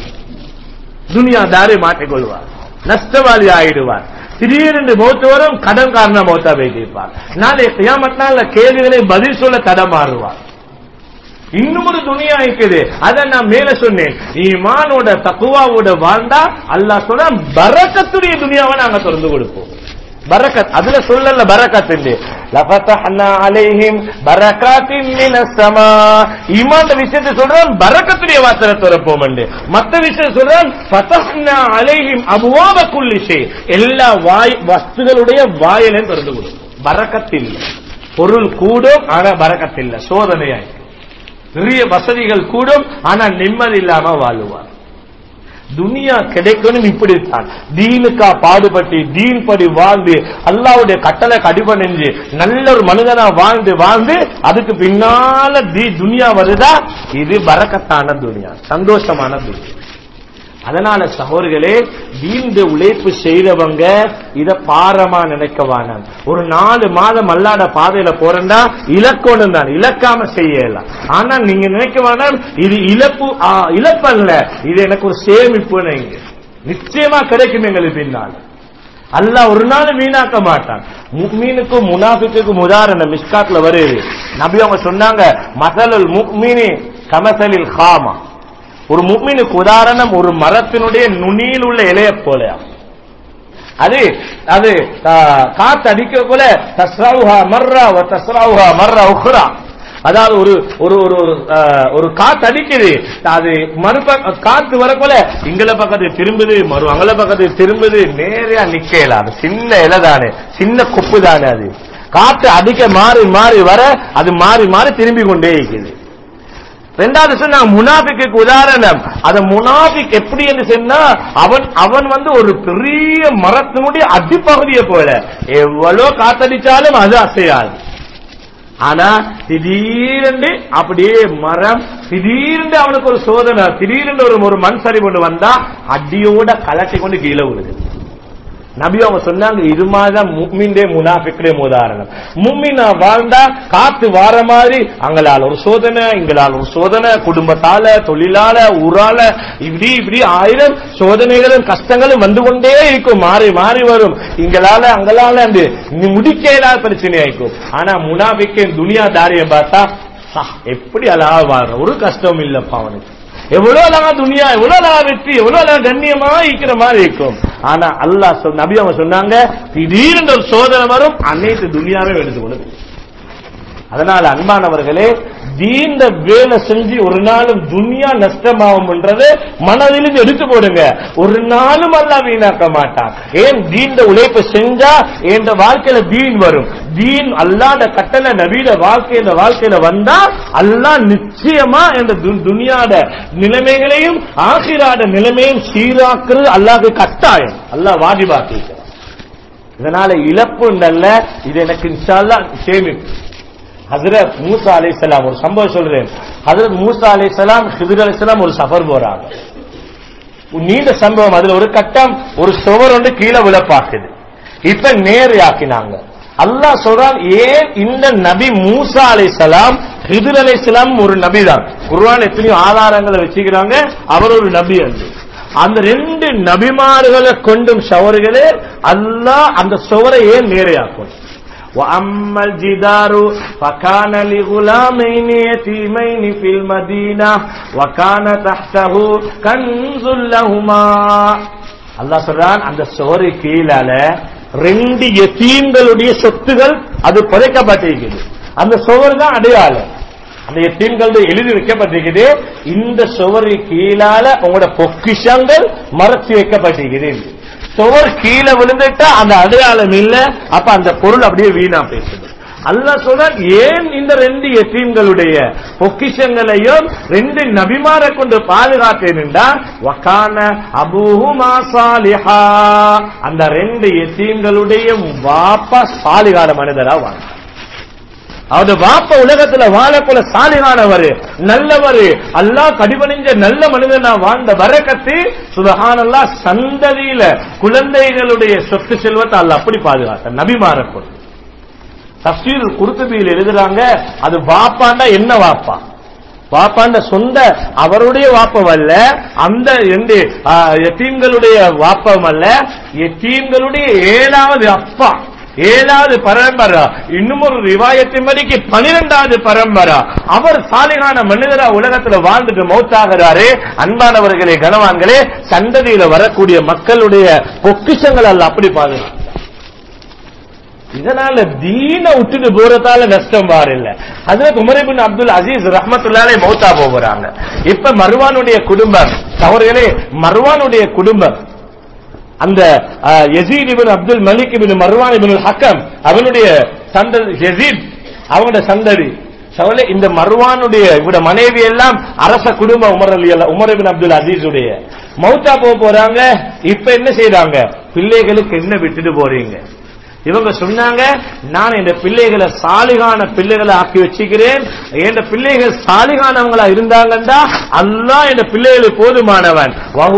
துனியாதாரே மாட்டிக்கொள்வார், நஷ்டவாளி ஆயிடுவார். திடீரென்று மௌத்து வரும், கடன் காரண மௌத்தா வைத்திருப்பார். நாளை கியாமத் நாள்ல கேள்விகளை பதில் சொல்ல தடமாறுவார். இன்னும் ஒரு துனியா இருக்குது, அதை நான் மேல சொன்னேன். ஈமானோட தக்வாவோட வாழ்ந்தா அல்லாஹ் சொல்ற பரக்கத்துடைய துனியாவை நாங்க திறந்து கொடுப்போம். பரக்கத் அதுல சொல்லல பரக்கத் என்று லஃபதஹ்னா அலைஹிம் பரகாத்தின் மினஸ் ஸமா. ஈமான் விஷயத்தை சொல்றான் பரக்கத்துடைய வாசலை திறப்போம் என்று. மற்ற விஷயம் சொல்றான் ஃபதஹ்னா அலைஹிம் அப்வாப குல்லி ஷை, எல்லா வாய் வஸ்துகளுடைய வாயிலை திறந்து கொடுக்கும். பரக்கத் இல்லை, பொருள் கூடும் ஆனா பரக்கத் இல்லை, சோதனையாய். நிறைய வசதிகள் கூடும் ஆனா நிம்மதி இல்லாம வாழுவார். துனியா கிடைக்கணும் இப்படித்தான். தீனுக்கா பாடுபட்டு தீன் படி வாழ்ந்து அல்லாஹ்வுடைய கட்டளை கடிபணிஞ்சு நல்ல ஒரு மனிதனா வாழ்ந்து வாழ்ந்து அதுக்கு பின்னால துனியா வருதா, இது பரக்கத்தான துனியா, சந்தோஷமான துனியா. அதனால சகோதரர்களே, தீனுடைய உழைப்பு செய்தவங்க இத பாரமா நினைக்க வேணாம். ஒரு நாலு மாதம் அல்லாஹ்ட பாதையில போறா இலக்கோணும் தான், இலக்காம செய்யலாம். ஆனா நீங்க நினைக்க வேணாம் இது இழப்பு, இழப்பல்ல, இது எனக்கு ஒரு சேமிப்பு. நிச்சயமா கிடைக்கும் எங்களுக்கு பின்னால். அல்லாஹ் ஒரு நாள் வீணாக்க மாட்டான். முஃமினுக்கும் முனாஃபிக்குக்கும் உதாரணம் மிஸ்காத்ல வருது. நபி அவங்க சொன்னாங்க மஸலுல் முஃமினி கமஸலில் காமா, ஒரு முஃமினுக்கு உதாரணம் ஒரு மரத்தினுடைய நுனியில் உள்ள இலைய போல. அது அது காத்து அடிக்க போல தஸ்ரவுஹா மர்ரா வ தஸ்ரவுஹா மர்ரா உக்ரா. அதாவது ஒரு ஒரு ஒரு காத்து அடிக்குது, அது மறுப காத்து வரப்போல இங்கள பக்கத்துக்கு திரும்புது, மறு அங்கல பக்கத்துக்கு திரும்புது, நேரா நிக்கல. அது சின்ன இலை தானே, சின்ன கொப்பு தானே. அது காத்து அடிக்க மாறி மாறி வர அது மாறி மாறி திரும்பி கொண்டே இருக்குது. ரெண்டாவது சொன்னா முனாஃபிக்கு உதாரணம். அத முனாஃபிக் எப்படி என்று சொன்னா அவன் அவன் வந்து ஒரு பெரிய மரத்தினுடைய அடிப்பகுதியை போல, எவ்வளவு காத்தடிச்சாலும் அது அசையாது. ஆனா திடீரென்று அப்படியே மரம், திடீரென்று அவனுக்கு ஒரு சோதனை, திடீரென்று ஒரு ஒரு மண் சரி கொண்டு வந்தா அடியோட கலட்டி கொண்டு கீழே விடுது. நபி அவங்க சொன்னாங்க, இது மாதிரிதான் முஃமின்டே முனாஃபிக்குடைய உதாரணம். முஃமினா வாழ்ந்தா காத்து வார மாதிரி அங்களால ஒரு சோதனை, இங்களால ஒரு சோதனை, குடும்பத்தால, தொழிலால, ஊரால, இப்படி இப்படி ஆயிரம் சோதனைகளும் கஷ்டங்களும் வந்து கொண்டே இருக்கும், மாறி மாறி வரும். இங்களால அங்களால அந்த முடிக்க இல்லாத பிரச்சனை ஆயிக்கும். ஆனா முனாஃபிக்கின் துனியாதாரிய பார்த்தா எப்படி அழகா வாழ, ஒரு கஷ்டம் இல்லப்பா அவனுக்கு, எவ்வளவு அழகா துனியா, எவ்வளவு அழகா வெற்றி, எவ்வளவு அழகா கண்ணியமா இருக்கிற மாதிரி இருக்கும். ஆனா அல்லாஹ் நபி அவங்க சொன்னாங்க, திடீர்னு ஒரு சோதனை வரும், அனைத்து துனியாவே எடுத்துக்கொள்ளுது. அதனால அன்பானவர்களே, தீண்ட வேலை செஞ்சு ஒரு நாளும் துனியா நஷ்டமாகும் என்றது மனதிலிருந்து எடுத்து போடுங்க. ஒரு நாளும் அல்லாஹ் வீணாக்க மாட்டான். ஏன் தீண்ட உழைப்பு செஞ்சா என்ற வாழ்க்கையில தீன் வரும். தீன் அல்லாஹ்ட கட்டளை நபியோட வாழ்க்கையில வாழ்க்கையில வந்தா அல்லாஹ் நிச்சயமா என்ற துனியாட நிலைமைகளையும் ஆகிராட நிலைமையும் சீராக்குறது அல்லாஹ்க்கு கட்டாயம், அல்லாஹ் வாஜிபாக்கி. இதனால இழப்பு நல்ல, இது எனக்கு இன்ஷா அல்லாஹ் சேமிப்பு. ஹஜ்ரத் மூசா அலைஹிஸ்ஸலாம், ஒரு சம்பவம் சொல்றேன். ஹஜ்ரத் மூசா அலைஹிஸ்ஸலாம் ஹித்ர் அலைஹிஸ்ஸலாம் ஒரு சஃபர் போறாங்க. நீண்ட சம்பவம். அதுல ஒரு கட்டம் ஒரு சுவர் ஒன்று கீழே விழப்பாக்குது. இப்ப நேரையாக்கினாங்க. அல்லாஹ் சொல்றான், ஏன் இந்த நபி மூசா அலைஹிஸ்ஸலாம் ஹித்ர் அலைஹிஸ்ஸலாம் ஒரு நபி தான். குர்ஆன் எத்தனையோ ஆதாரங்களை வச்சுக்கிறாங்க அவர் ஒரு நபி என்று. அந்த ரெண்டு நபிமார்களை கொண்டும் சவர்களே அல்லாஹ் அந்த சுவரை ஏன் நேரையாக்கும். وَأَمَّا الْجِدَارُ فَكَانَ لِغُلَامَيْنِ يَتِيمَيْنِ فِي الْمَدِينَةِ وَكَانَ تَحْتَهُ كَنْزٌ لَهُمَا. அல்லாஹ் சொல்றான், அந்த சுவரு கீழால ரெண்டு யதீம்களுடைய சொத்துகள் அது புதைக்கப்பட்டிருக்குது. அந்த சுவர் தான் அடையாளம். அந்த யதீம்கள் எழுதி வைக்கப்பட்டிருக்குது. இந்த சுவரு கீழால உங்களோட பொக்கிஷங்கள் மறைச்சு வைக்கப்பட்டிருக்குது. சுவர் கீழே விழுந்துட்டா அந்த அடையாளம் இல்ல, அப்ப அந்த பொருள் அப்படியே வீணா பேசுது. அல்லாஹ் சொல்றான், ஏன் இந்த ரெண்டு யதீம்களுடைய பொக்கிஷங்களையும் ரெண்டு நபிமாரை கொண்டு பாதுகாத்தேன்டா, வகான அபூஹுமா சாலிஹா, அந்த ரெண்டு யதீம்களுடைய வாப்பா சாலிகான மனிதரா வாழ். அவருடைய வாப்ப உலகத்துல வாழக்குள்ள சாலிகானவர், நல்லவர், அல்லாஹ் கடிபணிஞ்ச நல்ல மனிதனா வாழ்ந்த பரக்கத்து சுப்ஹானல்லாஹ். சந்ததியில குழந்தைகளுடைய சொத்து செல்வத்தை அல்லாஹ் அப்படி பாதுகாத்த நபிமாரை கொண்டு. தஃசீர் குர்துபியில் எழுதுறாங்க, அது வாப்பாண்டா என்ன வாப்பா, வாப்பாண்ட சொந்த அவருடைய வாப்பமல்ல, அந்த ரெண்டு யதீம்களுடைய வாப்பமல்ல, யதீம்களுடைய ஏழாவது அப்பா, ஏழாவது பரம்பரா. இன்னும் ஒரு ரிவாயத்தின் படிக்கு பனிரெண்டாவது பரம்பரா. அவர் சாலிகான மனிதரா உலகத்துல வாழ்ந்துட்டு மௌத்தாகிறாரே. அன்பானவர்களே, கனவான்களே, சந்ததியில வரக்கூடிய மக்களுடைய பொக்கிஷங்கள் அல்ல அப்படி பாதுகாக்க. இதனால தீன விட்டுட்டு போறதால நஷ்டம் பாருல்ல. ஹஜ்ரத் உமர் இப்னு அப்துல் அசீஸ் ரஹ்மத்துல்லாஹி அலைஹி மௌத்தா போறாங்க. இப்ப மர்வானுடைய குடும்பம், சகோதரர்களே, மர்வானுடைய குடும்பம் அந்த யஸீத் இப்னு அப்துல் மலிக் இப்னு மர்வான் இப்னு ஹக்கம் அவனுடைய சந்ததி, யஸீத் அவனுடைய சந்ததி. சகோதரர்களே, இந்த மர்வானுடைய இவருடைய மனைவி எல்லாம் அரச குடும்பம். உமர் ரலியல்லாஹு உமர் இப்னு அப்துல் அசீஸ் உடைய மௌத்தா போறாங்க. இப்ப என்ன செய்றாங்க, பிள்ளைகளுக்கு என்ன விட்டுட்டு போறீங்க? இவங்க சொன்னாங்க, நான் என் பிள்ளைகளை சாலிகான பிள்ளைகளை ஆக்கி வச்சுக்கிறேன். என் பிள்ளைகள் சாலிகானவங்களா இருந்தாங்கண்டா அல்லாஹ் என் பிள்ளைகளுக்கு போதுமானவன்.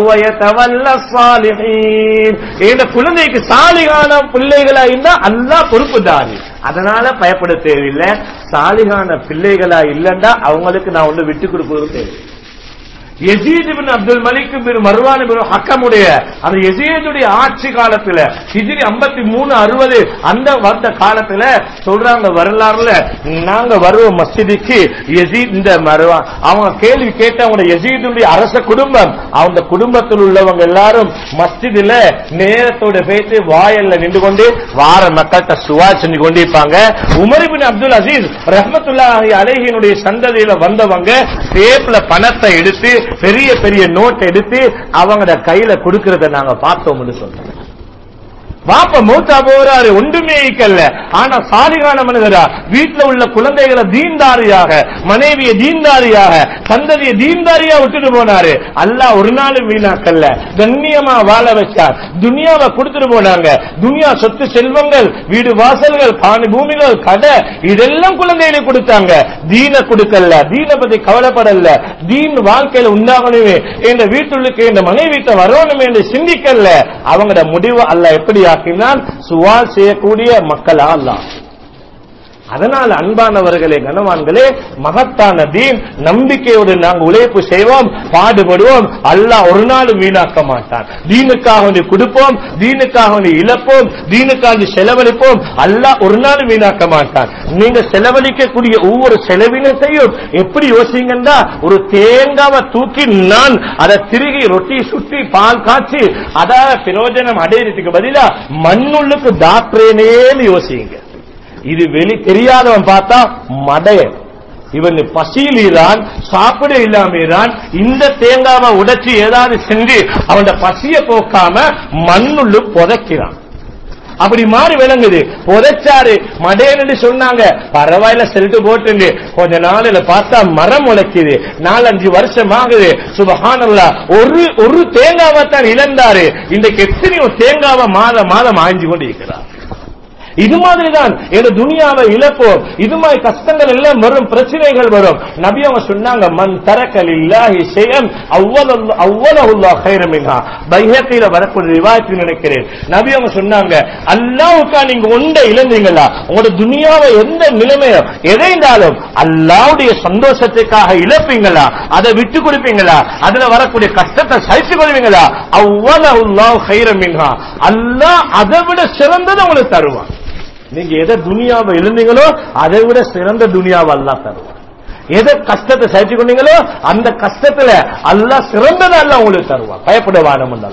என் குழந்தைக்கு சாலிகான பிள்ளைகளா இருந்தா அல்லாஹ் பொறுப்புதாரி. அதனால பயப்பட தேவையில்லை. சாலிகான பிள்ளைகளா இல்லண்டா அவங்களுக்கு நான் ஒண்ணு விட்டு கொடுக்கிறது தேவை. யஸீத் இப்னு அப்துல் மலிக் இப்னு மர்வான் இப்னு ஹக்கமுடைய அந்த யஸீதுடைய ஆட்சி காலத்துல ஹிஜ்ரி ஐம்பத்தி மூணு அறுபது அந்த வந்த காலத்துல சொல்றாங்க வரலாறுல, நாங்க வருவோம் மஸ்ஜிதுக்கு, யஸீத் இந்த மர்வான் அவங்க கேள்வி கேட்ட அவங்க யஸீதுடைய அரச குடும்பம், அவங்க குடும்பத்தில் உள்ளவங்க எல்லாரும் மஸ்ஜிதுல நேரத்தோட பேசி வாயல்ல நின்று கொண்டு வார மக்கள்கிட்ட சுவா செஞ்சு கொண்டிருப்பாங்க. உமர் இப்னு அப்துல் அசீஸ் ரஹ்மத்துல்லாஹி அலைஹினுடைய சந்ததியில வந்தவங்க டேப்ல பணத்தை எடுத்து பெரிய பெரிய நோட் எடுத்து அவங்க கையில கொடுக்கறத நாங்க பார்த்தோம்னு சொல்றோம். வாப்ப மௌத்தா போறாரு, ஒன்றுமே இருக்கல்ல. ஆனா சாலிகான மனிதரா வீட்டுல உள்ள குழந்தைகளை தீன்தாரியாக, மனைவியை தீன்தாரியாக, சந்ததியை தீன்தாரியா விட்டுட்டு போனாரு. அல்லாஹ் ஒரு நாளும் வீணாக்கல்ல, கண்ணியமா வாழ வச்சார். துனியாவை கொடுத்துட்டு போனாங்க. துனியா சொத்து செல்வங்கள், வீடு வாசல்கள், பானி பூமிகள், கடை, இதெல்லாம் குழந்தைகளுக்கு கொடுத்தாங்க. தீன கொடுக்கல, தீன பத்தி கவலைப்படல. தீன் வாழ்க்கையில உண்டாகணுமே, என்ற வீட்டுக்கு என்ற மனைவி வீட்டை வரணுமே என்று சிந்திக்கல. அவங்களோட முடிவு அல்லாஹ் எப்படி ஆக்கினான்? சுவால் செய்யக்கூடிய மக்களா அல்லாஹ். அதனால அன்பானவர்களே, கனவான்களே, மகத்தான தீன், நம்பிக்கையோடு நாங்கள் உழைப்பு செய்வோம், பாடுபடுவோம். அல்லாஹ் ஒரு நாள் வீணாக்க மாட்டான். தீனுக்காக வேண்டி கொடுப்போம், தீனுக்காக வேண்டி இழப்போம், தீனுக்காக செலவழிப்போம். அல்லாஹ் ஒரு நாள் வீணாக்க மாட்டான். நீங்க செலவழிக்கக்கூடிய ஒவ்வொரு செலவினத்தையும் எப்படி யோசிங்கன்னா, ஒரு தேங்காவை தூக்கி நான் அதை திருகி ரொட்டி சுற்றி பால் காய்ச்சி அதாவது பிரயோஜனம் அடையிறதுக்கு பதிலா மண்ணுள்ளுக்கு டாக்டரேனேன்னு யோசிங்க. இது வெளி தெரியாதவன் பார்த்தா மடைய, இவன் பசியிலான் சாப்பிட இல்லாமதான் இந்த தேங்காவை உடைச்சு ஏதாவது செஞ்சு அவன் பசிய போக்காம மண்ணுள்ளு புதைக்கிறான். அப்படி மாறி விளங்குது. புதைச்சாரு மடையன்னு சொன்னாங்க, பரவாயில்ல செல்ட்டு போட்டு கொஞ்ச நாளில பார்த்தா மரம் முளைக்குது. நாலஞ்சு வருஷம் ஆகுது. சுபஹானல்லாஹ், ஒரு ஒரு தேங்காவை தான் இழந்தாரு. இன்றைக்கு எத்தனையோ தேங்காவை மாதம் மாதம் ஆய்ஞ்சு கொண்டு இருக்கிறார். இது மாதிரிதான் எங்க துனியாவை இழப்போம். இது மாதிரி கஷ்டங்கள் எல்லாம் வரும், பிரச்சனைகள் வரும். நபி அவங்க சொன்னாங்க, மன் தரக லில்லாஹி ஷைஅன் அவ்வலஹுல்லாஹ் கைரம் மின்ஹா. பைஹக்கில வரக்கூடிய ரிவாயத்தில் நினைக்கிறேன். நபி அவங்க சொன்னாங்க, அல்லாஹ்வுக்கா நீங்க ஒன்றை இழந்தீங்களா, உங்களோட துனியாவை எந்த நிலைமையோ எதைந்தாலும் அல்லாஹ்வுடைய சந்தோஷத்துக்காக இழப்பீங்களா, அதை விட்டு கொடுப்பீங்களா, அதுல வரக்கூடிய கஷ்டத்தை சகித்துக் கொள்வீங்களா, அவ்வலஹுல்லாஹ் கைரம் மின்ஹா. அல்லாஹ் அதை விட சிறந்ததை உங்களுக்கு தருவான். நீங்க எதை துனியாவை எழுந்தீங்களோ அதை விட சிறந்த துனியாவை அல்லாஹ் தருவான். எதை கஷ்டத்தை சகிச்சு கொண்டீங்களோ அந்த கஷ்டத்துல அல்லாஹ் சிறந்ததை அல்லாஹ் உங்களுக்கு தருவான். பயப்பட வேண்டாம்.